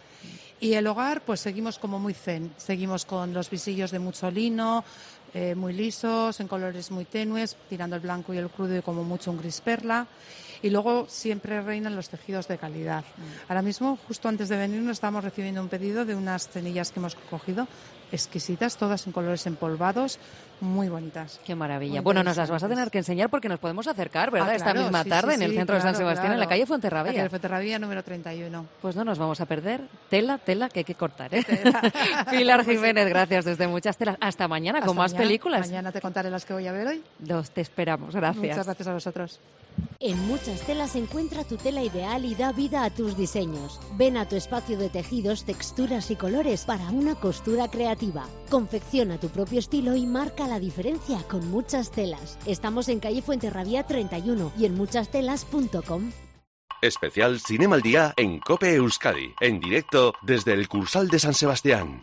[SPEAKER 18] Y el hogar, pues seguimos como muy zen. Seguimos con los visillos de mucho lino, muy lisos, en colores muy tenues, tirando el blanco y el crudo y como mucho un gris perla. Y luego siempre reinan los tejidos de calidad. Ahora mismo, justo antes de venirnos, estamos recibiendo un pedido de unas cenillas que hemos cogido, exquisitas, todas en colores empolvados, muy bonitas.
[SPEAKER 2] Qué maravilla. Bueno, nos las vas a tener que enseñar porque nos podemos acercar, ¿verdad? Esta misma tarde en el centro de San Sebastián, en la calle Fuenterrabía.
[SPEAKER 18] La calle Fuenterrabía, número 31.
[SPEAKER 2] Pues no nos vamos a perder. Tela que hay que cortar, ¿eh? Pilar Jiménez, gracias desde Muchas Telas. Hasta mañana con más películas.
[SPEAKER 18] Mañana te contaré las que voy a ver hoy.
[SPEAKER 2] Te esperamos, gracias.
[SPEAKER 18] Muchas gracias a vosotros.
[SPEAKER 19] En Muchas Telas encuentra tu tela ideal y da vida a tus diseños. Ven a tu espacio de tejidos, texturas y colores para una costura creativa. Confecciona tu propio estilo y marca la diferencia con Muchas Telas. Estamos en calle Fuenterrabía 31 y en muchastelas.com.
[SPEAKER 1] Especial Cinema al Día en COPE Euskadi, en directo desde el Cursal de San Sebastián.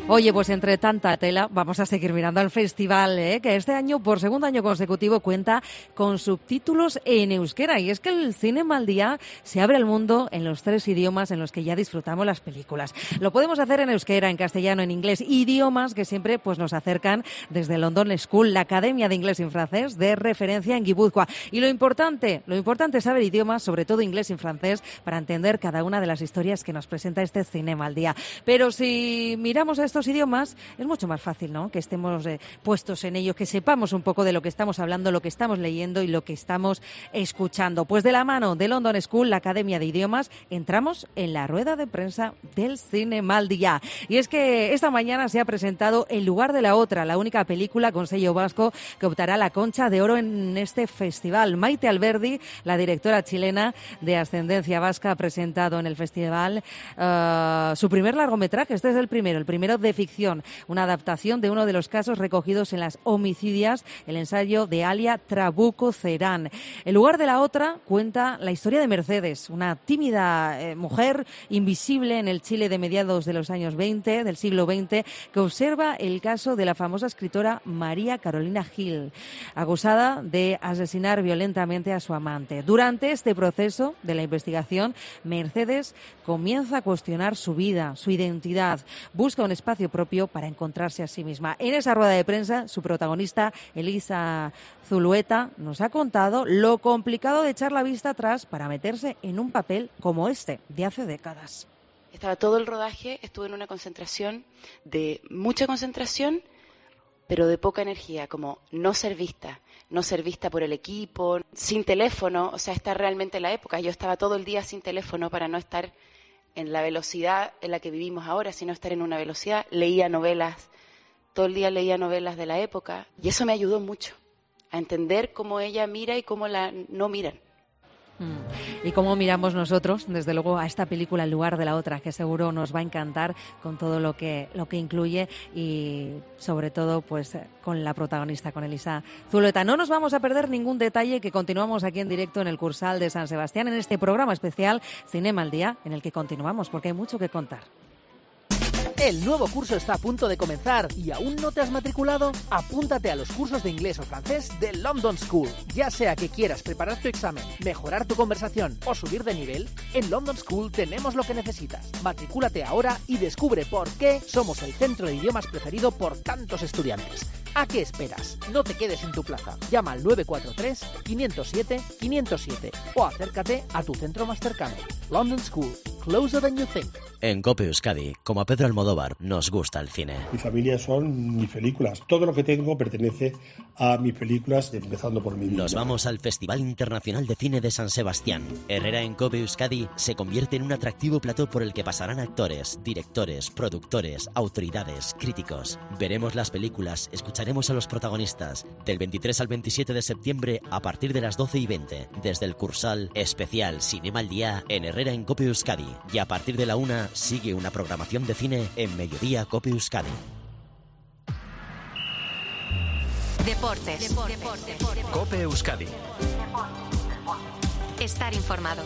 [SPEAKER 2] Oye, pues entre tanta tela vamos a seguir mirando al festival, que este año, por segundo año consecutivo, cuenta con subtítulos en euskera. Y es que el Cinema al Día se abre al mundo en los 3 idiomas en los que ya disfrutamos las películas. Lo podemos hacer en euskera, en castellano, en inglés, idiomas que siempre pues nos acercan desde London School, la Academia de Inglés y Francés de referencia en Guipúzcoa. Y lo importante es saber idiomas, sobre todo inglés y francés, para entender cada una de las historias que nos presenta este Cinema al Día. Pero si miramos a estos idiomas, es mucho más fácil, ¿no?, que estemos puestos en ello, que sepamos un poco de lo que estamos hablando, lo que estamos leyendo y lo que estamos escuchando. Pues de la mano de London School, la Academia de Idiomas, entramos en la rueda de prensa del Cinema al Día. Y es que esta mañana se ha presentado En lugar de la otra, la única película con sello vasco que optará a la Concha de Oro en este festival. Maite Alberdi, la directora chilena de ascendencia vasca, ha presentado en el festival su primer largometraje. Este es el primero de ficción, una adaptación de uno de los casos recogidos en las Homicidias, el ensayo de Alia Trabuco Cerán. En lugar de la otra cuenta la historia de Mercedes, una tímida mujer invisible en el Chile de mediados de los años 20, del siglo XX, que observa el caso de la famosa escritora María Carolina Gil, acusada de asesinar violentamente a su amante. Durante este proceso de la investigación, Mercedes comienza a cuestionar su vida, su identidad, busca un espacio propio para encontrarse a sí misma. En esa rueda de prensa, su protagonista, Elisa Zulueta, nos ha contado lo complicado de echar la vista atrás para meterse en un papel como este, de hace décadas.
[SPEAKER 20] Estaba todo el rodaje, estuve en una concentración, de mucha concentración, pero de poca energía, como no ser vista por el equipo, sin teléfono, o sea, estar realmente en la época. Yo estaba todo el día sin teléfono para no estar en la velocidad en la que vivimos ahora, sino estar en una velocidad. Leía novelas, todo el día leía novelas de la época, y eso me ayudó mucho a entender cómo ella mira y cómo la no miran.
[SPEAKER 2] Y cómo miramos nosotros, desde luego, a esta película En lugar de la otra, que seguro nos va a encantar con todo lo que incluye y sobre todo pues con la protagonista, con Elisa Zulueta. No nos vamos a perder ningún detalle, que continuamos aquí en directo en el Cursal de San Sebastián, en este programa especial Cinema al Día, en el que continuamos porque hay mucho que contar.
[SPEAKER 21] El nuevo curso está a punto de comenzar y ¿aún no te has matriculado? Apúntate a los cursos de inglés o francés de London School. Ya sea que quieras preparar tu examen, mejorar tu conversación o subir de nivel, en London School tenemos lo que necesitas. Matricúlate ahora y descubre por qué somos el centro de idiomas preferido por tantos estudiantes. ¿A qué esperas? No te quedes en tu plaza. Llama al 943-507-507 o acércate a tu centro más cercano. London School, closer than you think.
[SPEAKER 22] En COPE Euskadi, como a Pedro Almodóvar, nos gusta el cine.
[SPEAKER 23] Mi familia son mis películas. Todo lo que tengo pertenece a mis películas, empezando por mi vida.
[SPEAKER 22] Nos vamos al Festival Internacional de Cine de San Sebastián. Herrera en COPE Euskadi se convierte en un atractivo plató por el que pasarán actores, directores, productores, autoridades, críticos. Veremos las películas, escucharemos a los protagonistas. Del 23 al 27 de septiembre, a partir de las 12:20, desde el Cursal, especial Cinema al Día en Herrera en COPE Euskadi. Y a partir de la 1, sigue una programación de cine en Mediodía COPE Euskadi.
[SPEAKER 11] Deportes.
[SPEAKER 10] COPE Euskadi.
[SPEAKER 11] Estar informado.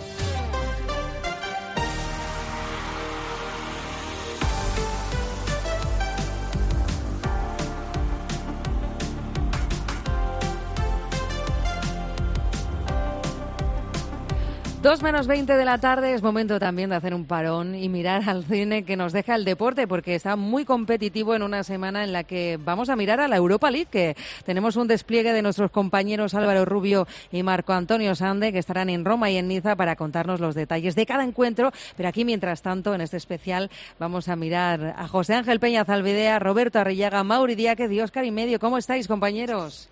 [SPEAKER 2] Dos menos 20 de la tarde, es momento también de hacer un parón y mirar al cine que nos deja el deporte, porque está muy competitivo en una semana en la que vamos a mirar a la Europa League, que tenemos un despliegue de nuestros compañeros Álvaro Rubio y Marco Antonio Sande, que estarán en Roma y en Niza para contarnos los detalles de cada encuentro. Pero aquí, mientras tanto, en este especial, vamos a mirar a José Ángel Peña Zalbidea, Roberto Arrillaga, Mauri Díaz y Óscar y Medio. ¿Cómo estáis, compañeros?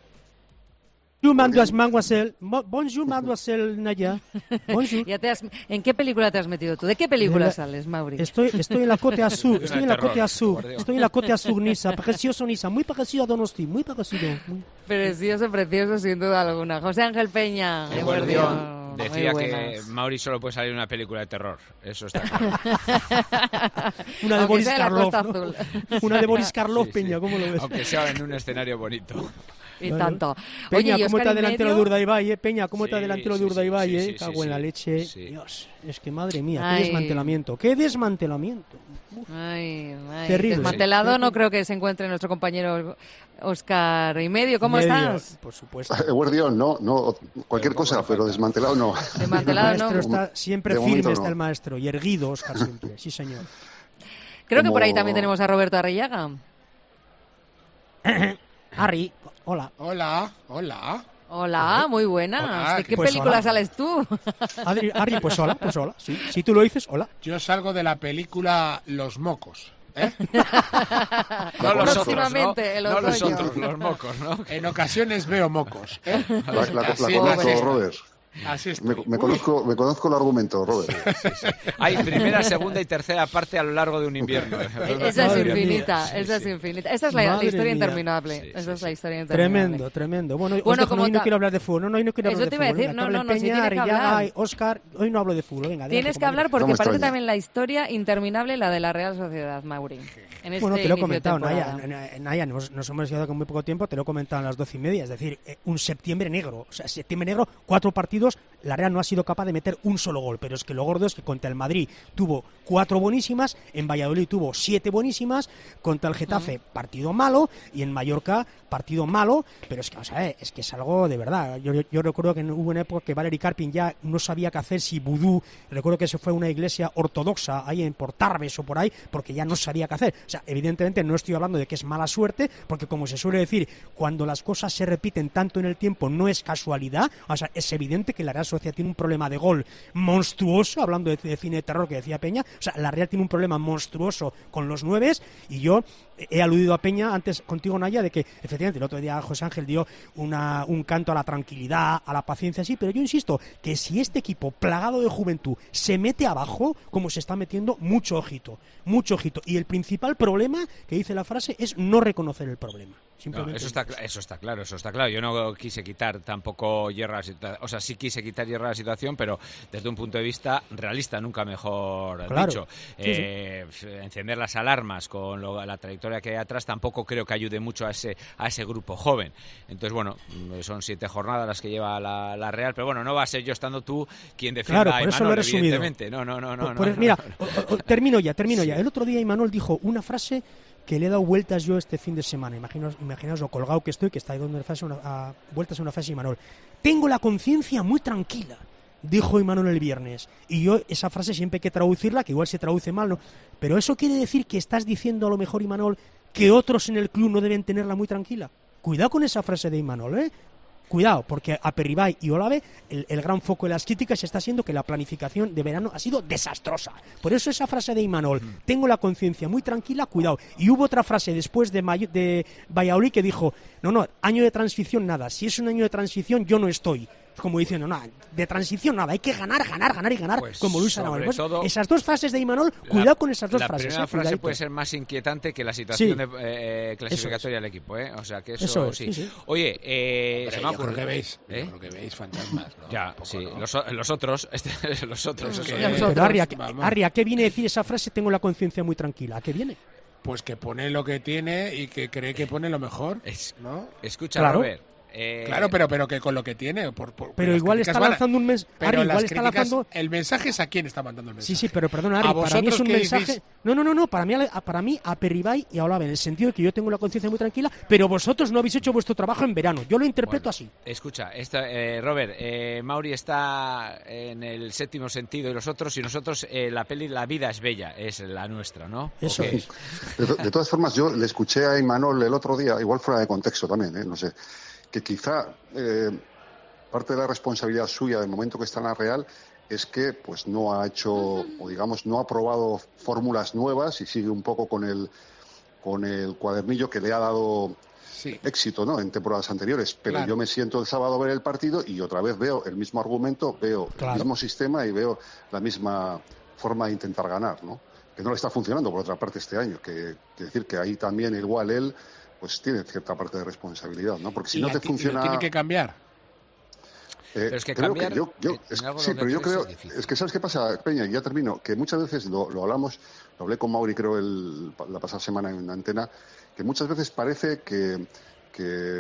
[SPEAKER 24] Bonjour, mademoiselle Naya. Bonjour.
[SPEAKER 2] ¿En qué película te has metido tú? ¿De qué película sales, Mauri?
[SPEAKER 24] Estoy en la Côte d'Azur. Estoy en la Côte d'Azur, Niza. Precioso Niza. Muy parecido a Donosti. Muy parecido.
[SPEAKER 2] Precioso, sin duda alguna. José Ángel Peña.
[SPEAKER 25] Decía que Mauri solo puede salir en una película de terror. Eso está claro.
[SPEAKER 24] Una de Boris Karloff, ¿no? Una de Boris Karloff, Peña. ¿Cómo lo ves?
[SPEAKER 25] Aunque sea en un escenario bonito.
[SPEAKER 2] Y tanto.
[SPEAKER 24] Peña,
[SPEAKER 2] Oye,
[SPEAKER 24] ¿cómo está delantero de Urdaibai, Peña, ¿cómo está delantero de Urdaibai, Cago en la leche.
[SPEAKER 25] Sí.
[SPEAKER 24] Dios, es que madre mía,
[SPEAKER 2] Ay.
[SPEAKER 24] qué desmantelamiento.
[SPEAKER 2] Ay,
[SPEAKER 24] Terrible.
[SPEAKER 2] Desmantelado no creo que se encuentre nuestro compañero Óscar y Medio. ¿Cómo estás?
[SPEAKER 24] Por supuesto.
[SPEAKER 3] Guardián, no, cualquier cosa, pero desmantelado no.
[SPEAKER 2] Desmantelado
[SPEAKER 24] el maestro
[SPEAKER 2] no.
[SPEAKER 24] está siempre
[SPEAKER 3] De
[SPEAKER 24] firme,
[SPEAKER 3] momento
[SPEAKER 24] está
[SPEAKER 3] no.
[SPEAKER 24] el maestro, y erguido, Óscar, siempre. Sí, señor.
[SPEAKER 2] Creo que por ahí también tenemos a Roberto Arrillaga.
[SPEAKER 24] Harry, hola.
[SPEAKER 2] Hola, muy buenas.
[SPEAKER 5] Hola,
[SPEAKER 2] ¿De qué
[SPEAKER 24] pues
[SPEAKER 2] película
[SPEAKER 24] hola.
[SPEAKER 2] sales tú?
[SPEAKER 24] Harry, pues hola. Sí, si tú lo dices, hola.
[SPEAKER 5] Yo salgo de la película Los Mocos.
[SPEAKER 25] No los otros,
[SPEAKER 2] Próximamente, el
[SPEAKER 25] no los
[SPEAKER 2] otoño.
[SPEAKER 25] otros, los mocos, ¿no?
[SPEAKER 5] En ocasiones veo mocos.
[SPEAKER 3] La
[SPEAKER 5] Así
[SPEAKER 3] conozco, Robert.
[SPEAKER 5] Así estoy.
[SPEAKER 3] Me conozco el argumento, Robert.
[SPEAKER 25] Hay primera, segunda y tercera parte a lo largo de un invierno.
[SPEAKER 2] Esa es
[SPEAKER 24] Madre
[SPEAKER 2] infinita,
[SPEAKER 24] mía.
[SPEAKER 2] esa es infinita. Esa es la
[SPEAKER 24] Madre
[SPEAKER 2] historia
[SPEAKER 24] mía.
[SPEAKER 2] interminable. Esa es la historia interminable.
[SPEAKER 24] Tremendo. Bueno, os
[SPEAKER 2] Bueno,
[SPEAKER 24] dejo,
[SPEAKER 2] como
[SPEAKER 24] hoy no
[SPEAKER 2] ta-
[SPEAKER 24] quiero hablar de fútbol. No, hoy no quiero
[SPEAKER 2] Eso
[SPEAKER 24] hablar
[SPEAKER 2] te
[SPEAKER 24] de
[SPEAKER 2] iba a
[SPEAKER 24] fútbol.
[SPEAKER 2] decir,
[SPEAKER 24] Venga,
[SPEAKER 2] no,
[SPEAKER 24] que
[SPEAKER 2] no,
[SPEAKER 24] hable
[SPEAKER 2] sí
[SPEAKER 24] Peña,
[SPEAKER 2] tienes que
[SPEAKER 24] Arrillaga,
[SPEAKER 2] hablar.
[SPEAKER 24] ay, Óscar, hoy no hablo de fútbol. Venga,
[SPEAKER 2] Tienes
[SPEAKER 24] adelante,
[SPEAKER 2] que hablar porque
[SPEAKER 3] No me
[SPEAKER 2] parece
[SPEAKER 3] extraña.
[SPEAKER 2] también la historia interminable la de la Real Sociedad, Mauri. En este
[SPEAKER 24] Bueno, te lo he
[SPEAKER 2] inicio de
[SPEAKER 24] comentado,
[SPEAKER 2] temporada.
[SPEAKER 24] Naya, nos hemos quedado con muy poco tiempo, te lo he comentado a las 12:30, es decir, un septiembre negro. O sea, septiembre negro, 4 partidos, la Real no ha sido capaz de meter un solo gol, pero es que lo gordo es que contra el Madrid tuvo 4 buenísimas, en Valladolid tuvo 7 buenísimas, contra el Getafe partido malo, y en Mallorca partido malo, pero es que, o sea, es que es algo de verdad. Yo recuerdo que hubo una época que Valery Karpin ya no sabía qué hacer, si vudú, recuerdo que se fue a una iglesia ortodoxa ahí en Portarbes o por ahí, porque ya no sabía qué hacer. O sea, evidentemente no estoy hablando de que es mala suerte, porque como se suele decir, cuando las cosas se repiten tanto en el tiempo no es casualidad. O sea, es evidente que la Real Sociedad tiene un problema de gol monstruoso, hablando de cine de terror que decía Peña. O sea, la Real tiene un problema monstruoso con los 9, y yo he aludido a Peña antes contigo, Naya, de que efectivamente el otro día José Ángel dio un canto a la tranquilidad, a la paciencia, sí, pero yo insisto que si este equipo plagado de juventud se mete abajo, como se está metiendo, mucho ojito. Y el principal problema, que dice la frase, es no reconocer el problema.
[SPEAKER 25] No, eso está claro. Yo no quise quitar tampoco hierro a la situación. O sea, sí quise quitar hierro a la situación, pero desde un punto de vista realista, nunca mejor dicho. Encender las alarmas con la trayectoria que hay atrás tampoco creo que ayude mucho a ese grupo joven. Entonces, bueno, son 7 jornadas las que lleva la Real, pero bueno, no va a ser yo estando tú quien defienda a Imanol, evidentemente. No.
[SPEAKER 24] Mira, termino ya. El otro día Imanol dijo una frase que le he dado vueltas yo este fin de semana. Imaginaos lo colgado que estoy, que está ahí dando vueltas a una frase de Imanol. Tengo la conciencia muy tranquila, dijo Imanol el viernes. Y yo esa frase siempre hay que traducirla, que igual se traduce mal, ¿no? Pero eso quiere decir que estás diciendo a lo mejor, Imanol, que otros en el club no deben tenerla muy tranquila. Cuidado con esa frase de Imanol, ¿eh? Cuidado, porque Aperribay y Olave, el gran foco de las críticas está siendo que la planificación de verano ha sido desastrosa. Por eso esa frase de Imanol, tengo la conciencia muy tranquila, cuidado. Y hubo otra frase después de Valladolid que dijo, no, año de transición nada, si es un año de transición yo no estoy. Como diciendo, nada, de transición nada, hay que ganar y ganar, pues como Luis Aragonés. Pues esas dos frases de Imanol, cuidado con esas dos frases.
[SPEAKER 25] La primera frase puede ser más inquietante que la situación de clasificatoria del equipo, ¿eh? O sea, que eso es, sí. Oye, se me ocurre.
[SPEAKER 5] Yo creo que veis fantasmas, ¿no?
[SPEAKER 25] Ya, sí, los otros.
[SPEAKER 24] Pero Arri, ¿a qué viene decir esa frase? Tengo la conciencia muy tranquila. ¿A qué viene?
[SPEAKER 5] Pues que pone lo que tiene y que cree que pone lo mejor, ¿no?
[SPEAKER 25] Escucha, claro. Robert.
[SPEAKER 5] Claro, pero que con lo que tiene.
[SPEAKER 24] Pero igual está lanzando un mensaje.
[SPEAKER 5] Pero igual está lanzando. El mensaje es a quién está mandando el mensaje.
[SPEAKER 24] Sí, pero perdona, Ari, para mí es un mensaje. No, para mí a Aperribay y a Olave, en el sentido de que yo tengo la conciencia muy tranquila, pero vosotros no habéis hecho vuestro trabajo en verano. Yo lo interpreto así.
[SPEAKER 25] Escucha, Robert, Mauri está en el séptimo sentido y nosotros, la peli La vida es bella, es la nuestra, ¿no?
[SPEAKER 24] Eso es.
[SPEAKER 3] De todas formas, yo le escuché a Imanol el otro día, igual fuera de contexto también, no sé, que quizá parte de la responsabilidad suya del momento que está en la Real es que pues no ha hecho, o digamos, no ha probado fórmulas nuevas y sigue un poco con el cuadernillo que le ha dado éxito, ¿no?, en temporadas anteriores. Pero yo me siento el sábado a ver el partido y otra vez veo el mismo argumento, veo el mismo sistema y veo la misma forma de intentar ganar, ¿no? Que no le está funcionando, por otra parte, este año. Que decir que ahí también igual él pues tiene cierta parte de responsabilidad, ¿no? Porque si no te funciona...
[SPEAKER 5] ¿Tiene que cambiar?
[SPEAKER 25] Pero es que cambiar...
[SPEAKER 3] Yo creo... Es que ¿sabes qué pasa, Peña? Y ya termino. Que muchas veces lo hablamos, lo hablé con Mauri, creo, la pasada semana en Antena, que muchas veces parece que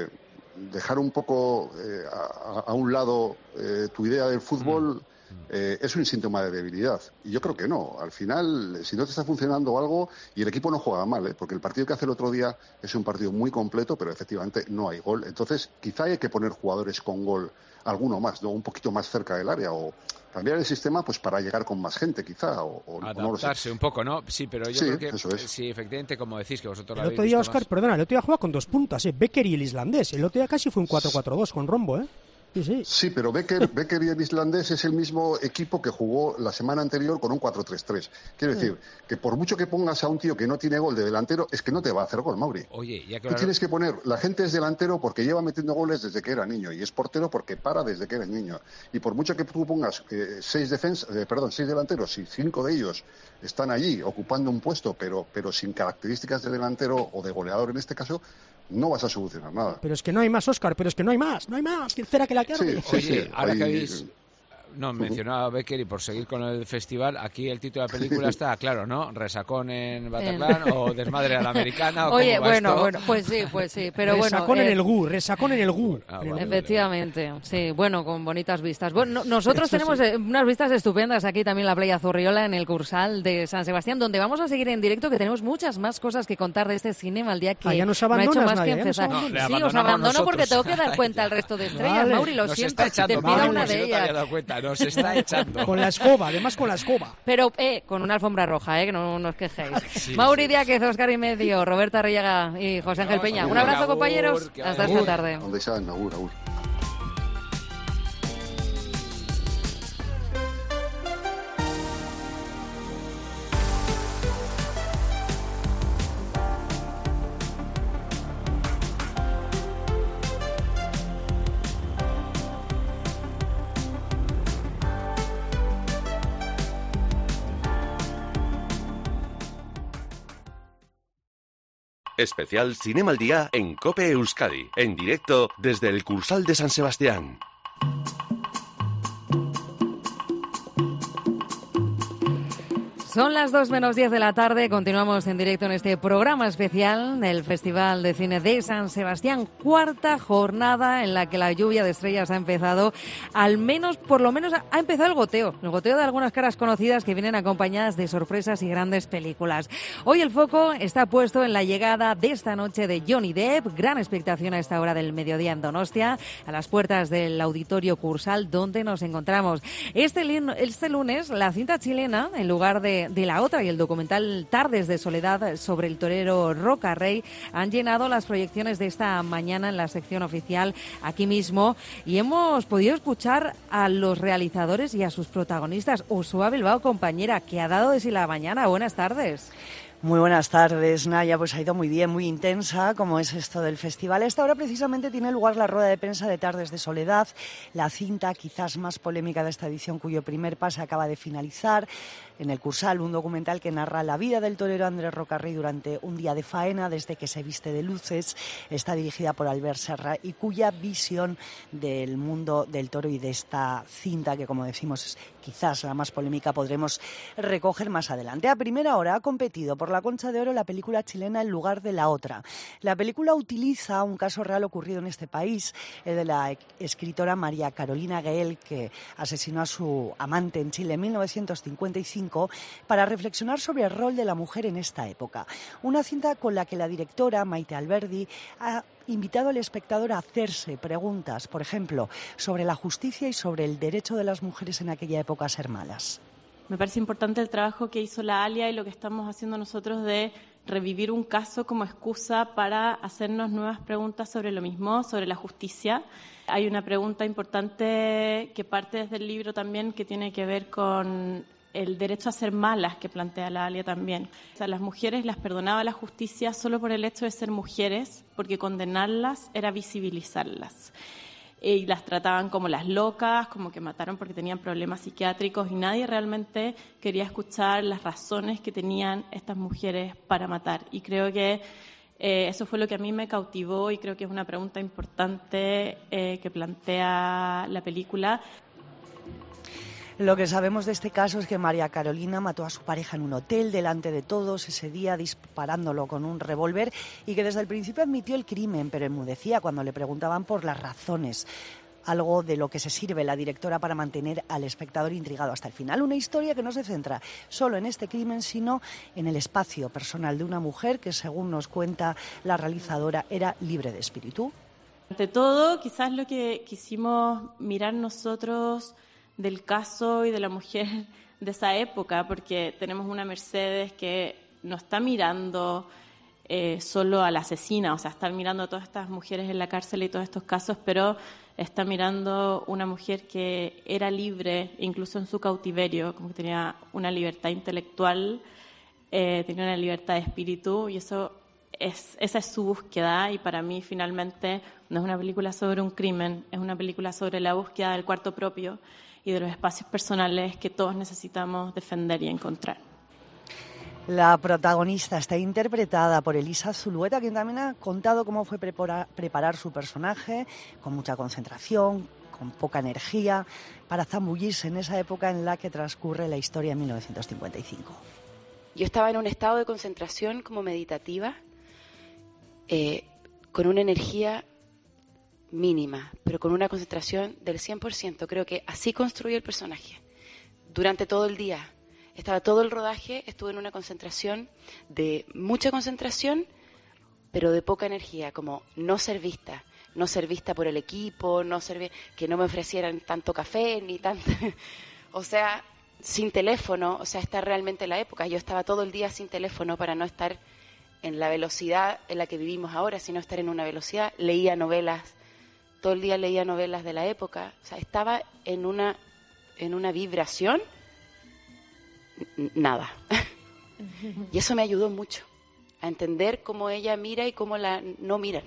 [SPEAKER 3] dejar un poco a un lado tu idea del fútbol es un síntoma de debilidad. Y yo creo que no. Al final, si no te está funcionando algo, y el equipo no juega mal, porque el partido que hace el otro día es un partido muy completo, pero efectivamente no hay gol. Entonces, quizá hay que poner jugadores con gol, alguno más, ¿no? Un poquito más cerca del área, o cambiar el sistema pues para llegar con más gente, quizá, o
[SPEAKER 25] adaptarse
[SPEAKER 3] no lo sé.
[SPEAKER 25] un poco, ¿no? Sí, pero yo creo que
[SPEAKER 3] eso es.
[SPEAKER 25] sí, efectivamente, como decís, que vosotros lo
[SPEAKER 24] El
[SPEAKER 25] habéis
[SPEAKER 24] otro día,
[SPEAKER 25] visto
[SPEAKER 24] Óscar,
[SPEAKER 25] más.
[SPEAKER 24] perdona, el otro día juega con 2 puntas, Becker y el islandés. El otro día casi fue un 4-4-2 con rombo, ¿eh? Sí.
[SPEAKER 3] Sí, pero Becker y el islandés es el mismo equipo que jugó la semana anterior con un 4-3-3. Quiero decir, que por mucho que pongas a un tío que no tiene gol de delantero, es que no te va a hacer gol, Mauri.
[SPEAKER 25] Oye, ya que
[SPEAKER 3] Tú tienes que poner, la gente es delantero porque lleva metiendo goles desde que era niño, y es portero porque para desde que eres niño. Y por mucho que tú pongas 6 delanteros, y 5 de ellos están allí ocupando un puesto, pero sin características de delantero o de goleador en este caso, no vas a solucionar nada.
[SPEAKER 24] Pero es que no hay más, Óscar, no hay más. Cera que la carne.
[SPEAKER 25] Oye, ahora que habéis mencionaba a Becker, y por seguir con el festival, aquí el título de la película está claro, ¿no? Resacón en Bataclan o Desmadre a la Americana. ¿O
[SPEAKER 2] Oye,
[SPEAKER 25] cómo va
[SPEAKER 2] bueno,
[SPEAKER 25] esto?
[SPEAKER 2] pues sí, pero
[SPEAKER 24] resacón
[SPEAKER 2] bueno.
[SPEAKER 24] Resacón en el GU.
[SPEAKER 2] Efectivamente, sí, bueno, con bonitas vistas. Bueno, nosotros tenemos unas vistas estupendas aquí también en la playa Zurriola, en el Cursal de San Sebastián, donde vamos a seguir en directo, que tenemos muchas más cosas que contar de este Cinema al día, que
[SPEAKER 24] ya nos
[SPEAKER 2] no ha hecho más
[SPEAKER 24] nadie,
[SPEAKER 2] que empezar.
[SPEAKER 25] Sí,
[SPEAKER 2] os abandono porque tengo que dar cuenta al resto de estrellas.
[SPEAKER 24] Vale.
[SPEAKER 2] Mauri, lo
[SPEAKER 25] Nos
[SPEAKER 2] siento,
[SPEAKER 25] está
[SPEAKER 2] te
[SPEAKER 25] echando,
[SPEAKER 2] pido
[SPEAKER 25] Mauri,
[SPEAKER 2] una
[SPEAKER 25] por si
[SPEAKER 2] de
[SPEAKER 25] no te había
[SPEAKER 2] ellas.
[SPEAKER 25] dado cuenta, nos está echando.
[SPEAKER 24] Con la escoba, además con la escoba.
[SPEAKER 2] Pero con una alfombra roja, que no os quejéis.
[SPEAKER 25] Sí,
[SPEAKER 2] Mauri Diáquez, Óscar y Medio, Roberta Arriaga y José Ángel Peña. Un abrazo, compañeros. Hasta esta tarde.
[SPEAKER 3] Donde sea, agur.
[SPEAKER 1] Especial Cinema al Día en COPE Euskadi, en directo desde el Cursal de San Sebastián.
[SPEAKER 2] Son las 2:10 de la tarde, continuamos en directo en este programa especial del Festival de Cine de San Sebastián, cuarta jornada en la que la lluvia de estrellas ha empezado, por lo menos ha empezado el goteo de algunas caras conocidas que vienen acompañadas de sorpresas y grandes películas. Hoy el foco está puesto en la llegada de esta noche de Johnny Depp, gran expectación a esta hora del mediodía en Donostia, a las puertas del Auditorio Cursal, donde nos encontramos. Este lunes, la cinta chilena, en lugar de La Otra y el documental Tardes de Soledad sobre el torero Roca Rey, han llenado las proyecciones de esta mañana en la sección oficial aquí mismo, y hemos podido escuchar a los realizadores y a sus protagonistas. Ursúa Bilbao, compañera, que ha dado de sí la mañana. Buenas tardes.
[SPEAKER 4] Muy buenas tardes, Naya. Pues ha ido muy bien, muy intensa, como es esto del festival. A esta hora precisamente tiene lugar la rueda de prensa de Tardes de Soledad, la cinta quizás más polémica de esta edición, cuyo primer pase acaba de finalizar en el Cursal, un documental que narra la vida del torero Andrés Roca Rey durante un día de faena, desde que se viste de luces. Está dirigida por Albert Serra y cuya visión del mundo del toro y de esta cinta, que como decimos es quizás la más polémica, podremos recoger más adelante. A primera hora ha competido por la Concha de Oro la película chilena En lugar de la otra. La película utiliza un caso real ocurrido en este país, el de la escritora María Carolina Geel, que asesinó a su amante en Chile en 1955, para reflexionar sobre el rol de la mujer en esta época. Una cinta con la que la directora Maite Alberdi ha invitado al espectador a hacerse preguntas, por ejemplo, sobre la justicia y sobre el derecho de las mujeres en aquella época a ser malas.
[SPEAKER 6] Me parece importante el trabajo que hizo la ALIA y lo que estamos haciendo nosotros de revivir un caso como excusa para hacernos nuevas preguntas sobre lo mismo, sobre la justicia. Hay una pregunta importante que parte desde el libro también, que tiene que ver con el derecho a ser malas, que plantea la ALIA también. O sea, las mujeres las perdonaba la justicia solo por el hecho de ser mujeres, porque condenarlas era visibilizarlas. Y las trataban como las locas, como que mataron porque tenían problemas psiquiátricos, y nadie realmente quería escuchar las razones que tenían estas mujeres para matar. Y creo que eso fue lo que a mí me cautivó, y creo que es una pregunta importante que plantea la película.
[SPEAKER 4] Lo que sabemos de este caso es que María Carolina mató a su pareja en un hotel delante de todos ese día disparándolo con un revólver y que desde el principio admitió el crimen, pero enmudecía cuando le preguntaban por las razones. Algo de lo que se sirve la directora para mantener al espectador intrigado hasta el final. Una historia que no se centra solo en este crimen, sino en el espacio personal de una mujer que, según nos cuenta la realizadora, era libre de espíritu.
[SPEAKER 6] Ante todo, quizás lo que quisimos mirar nosotros del caso y de la mujer de esa época, porque tenemos una Mercedes que no está mirando solo a la asesina, o sea, está mirando a todas estas mujeres en la cárcel y todos estos casos, pero está mirando una mujer que era libre, incluso en su cautiverio, como que tenía una libertad intelectual, tenía una libertad de espíritu, y esa es su búsqueda. Y para mí, finalmente, no es una película sobre un crimen, es una película sobre la búsqueda del cuarto propio y de los espacios personales que todos necesitamos defender y encontrar.
[SPEAKER 4] La protagonista está interpretada por Elisa Zulueta, quien también ha contado cómo fue preparar su personaje, con mucha concentración, con poca energía, para zambullirse en esa época en la que transcurre la historia en 1955.
[SPEAKER 20] Yo estaba en un estado de concentración como meditativa, con una energía mínima, pero con una concentración del 100%. Creo que así construí el personaje. Durante todo el día, estaba todo el rodaje, estuve en una concentración de mucha concentración, pero de poca energía, como no ser vista por el equipo, que no me ofrecieran tanto café, ni tanto, o sea, sin teléfono, o sea, está realmente la época. Yo estaba todo el día sin teléfono para no estar en la velocidad en la que vivimos ahora, sino estar en una velocidad. Leía novelas, todo el día leía novelas de la época, o sea, estaba en una vibración, nada. Y eso me ayudó mucho a entender cómo ella mira y cómo la no miran.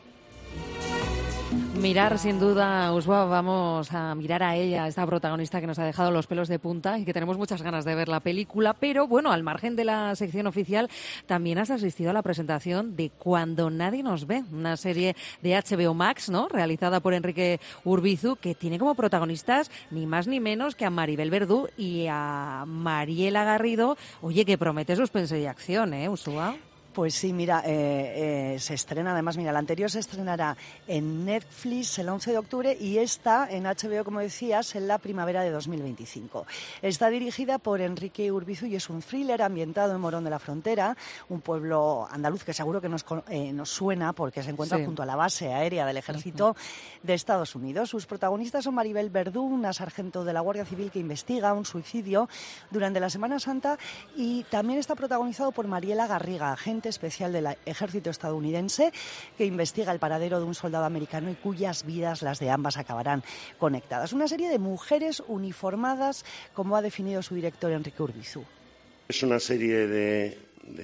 [SPEAKER 2] Mirar, sin duda, Usua, vamos a mirar a ella, esta protagonista que nos ha dejado los pelos de punta y que tenemos muchas ganas de ver la película, pero bueno, al margen de la sección oficial, también has asistido a la presentación de Cuando nadie nos ve, una serie de HBO Max, ¿no?, realizada por Enrique Urbizu, que tiene como protagonistas ni más ni menos que a Maribel Verdú y a Mariela Garrido. Oye, que promete suspense y acción, Usua.
[SPEAKER 4] Pues sí, mira, se estrena, además, la anterior se estrenará en Netflix el 11 de octubre y esta en HBO, como decías, en la primavera de 2025. Está dirigida por Enrique Urbizu y es un thriller ambientado en Morón de la Frontera, un pueblo andaluz que seguro que nos suena porque se encuentra junto a la base aérea del Ejército de Estados Unidos. Sus protagonistas son Maribel Verdú, una sargento de la Guardia Civil que investiga un suicidio durante la Semana Santa, y también está protagonizado por Mariela Garriga, agente especial del ejército estadounidense que investiga el paradero de un soldado americano y cuyas vidas, las de ambas, acabarán conectadas. Una serie de mujeres uniformadas, como ha definido su director Enrique Urbizu.
[SPEAKER 7] Es una serie de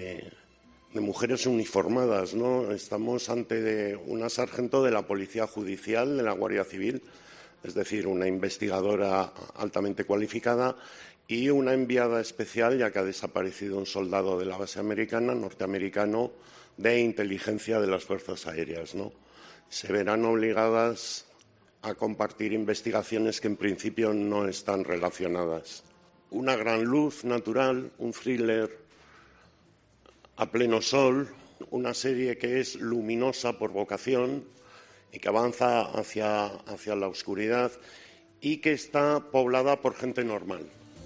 [SPEAKER 7] mujeres uniformadas, ¿no? Estamos ante una sargento de la Policía Judicial, de la Guardia Civil, es decir, una investigadora altamente cualificada, y una enviada especial, ya que ha desaparecido un soldado de la base americana, norteamericano, de inteligencia de las Fuerzas Aéreas, ¿no? Se verán obligadas a compartir investigaciones que en principio no están relacionadas. Una gran luz natural, un thriller a pleno sol, una serie que es luminosa por vocación y que avanza hacia la oscuridad y que está poblada por gente normal.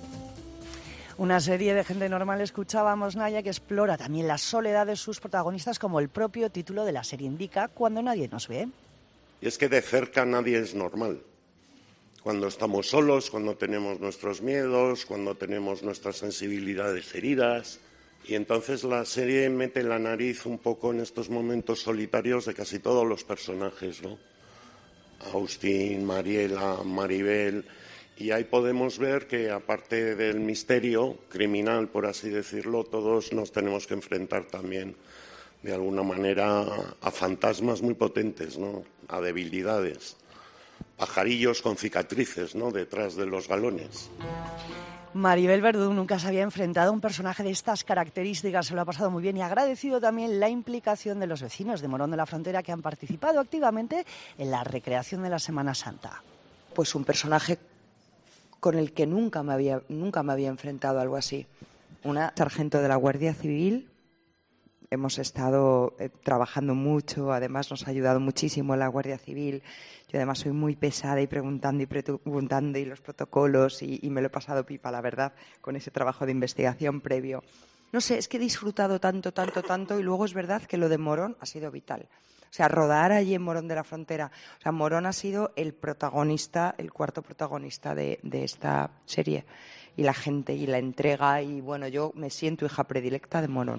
[SPEAKER 4] Una serie de gente normal, escuchábamos, Naya, que explora también la soledad de sus protagonistas, como el propio título de la serie indica, Cuando nadie nos ve.
[SPEAKER 7] Y es que de cerca nadie es normal. Cuando estamos solos, cuando tenemos nuestros miedos, cuando tenemos nuestras sensibilidades heridas. Y entonces la serie mete la nariz un poco en estos momentos solitarios de casi todos los personajes, ¿no? Agustín, Mariela, Maribel. Y ahí podemos ver que, aparte del misterio criminal, por así decirlo, todos nos tenemos que enfrentar también, de alguna manera, a fantasmas muy potentes, ¿no? A debilidades, pajarillos con cicatrices, ¿no?, detrás de los galones.
[SPEAKER 4] Maribel Verdú nunca se había enfrentado a un personaje de estas características, se lo ha pasado muy bien y ha agradecido también la implicación de los vecinos de Morón de la Frontera, que han participado activamente en la recreación de la Semana Santa.
[SPEAKER 8] Pues un personaje con el que nunca me había enfrentado a algo así. Una sargento de la Guardia Civil. Hemos estado trabajando mucho, además nos ha ayudado muchísimo la Guardia Civil. Yo además soy muy pesada y preguntando y los protocolos y me lo he pasado pipa, la verdad, con ese trabajo de investigación previo. No sé, es que he disfrutado tanto y luego es verdad que lo de Morón ha sido vital. O sea, rodar allí en Morón de la Frontera. O sea, Morón ha sido el protagonista, el cuarto protagonista de esta serie. Y la gente y la entrega y bueno, yo me siento hija predilecta de Morón.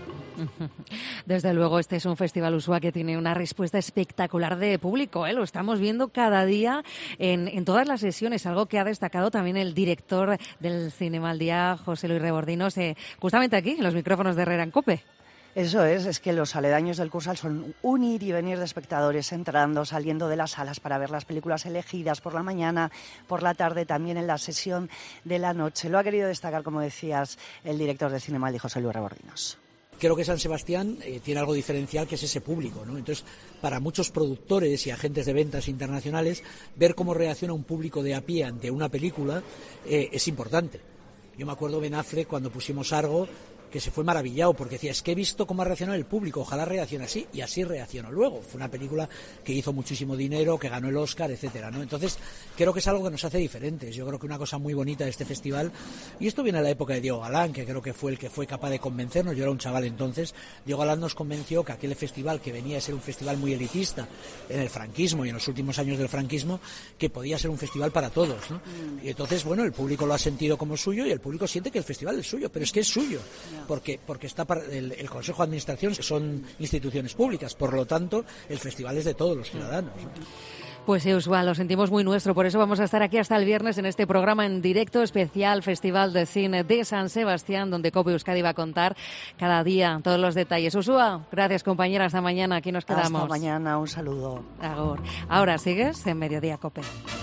[SPEAKER 2] Desde luego, este es un festival Usua que tiene una respuesta espectacular de público, ¿eh? Lo estamos viendo cada día en todas las sesiones, algo que ha destacado también el director del Cinema al Día, José Luis Rebordinos, justamente aquí, en los micrófonos de Herrera en COPE.
[SPEAKER 4] Eso es que los aledaños del Cursal son un ir y venir de espectadores entrando, saliendo de las salas para ver las películas elegidas por la mañana, por la tarde, también en la sesión de la noche. Lo ha querido destacar, como decías, el director de Cinema al Día, José Luis Rebordinos.
[SPEAKER 9] Creo que San Sebastián tiene algo diferencial, que es ese público, ¿no? Entonces, para muchos productores y agentes de ventas internacionales, ver cómo reacciona un público de a pie ante una película es importante. Yo me acuerdo Ben Affleck cuando pusimos Argo, que se fue maravillado porque decía, es que he visto cómo ha reaccionado el público, ojalá reaccione así, y así reaccionó luego. Fue una película que hizo muchísimo dinero, que ganó el Oscar, etcétera, ¿no? Entonces, creo que es algo que nos hace diferentes. Yo creo que una cosa muy bonita de este festival, y esto viene a la época de Diego Galán, que creo que fue el que fue capaz de convencernos, yo era un chaval entonces, Diego Galán nos convenció que aquel festival, que venía a ser un festival muy elitista en el franquismo y en los últimos años del franquismo, que podía ser un festival para todos, ¿no? Y entonces, bueno, el público lo ha sentido como suyo y el público siente que el festival es suyo, pero es que es suyo. Porque está el Consejo de Administración son instituciones públicas, por lo tanto el festival es de todos los ciudadanos.
[SPEAKER 2] Pues Usua, lo sentimos muy nuestro, por eso vamos a estar aquí hasta el viernes en este programa en directo especial Festival de Cine de San Sebastián, donde COPE Euskadi va a contar cada día todos los detalles. Usua, gracias compañera, hasta mañana, aquí nos quedamos.
[SPEAKER 4] Hasta mañana, un saludo.
[SPEAKER 2] Ahora sigues en Mediodía COPE.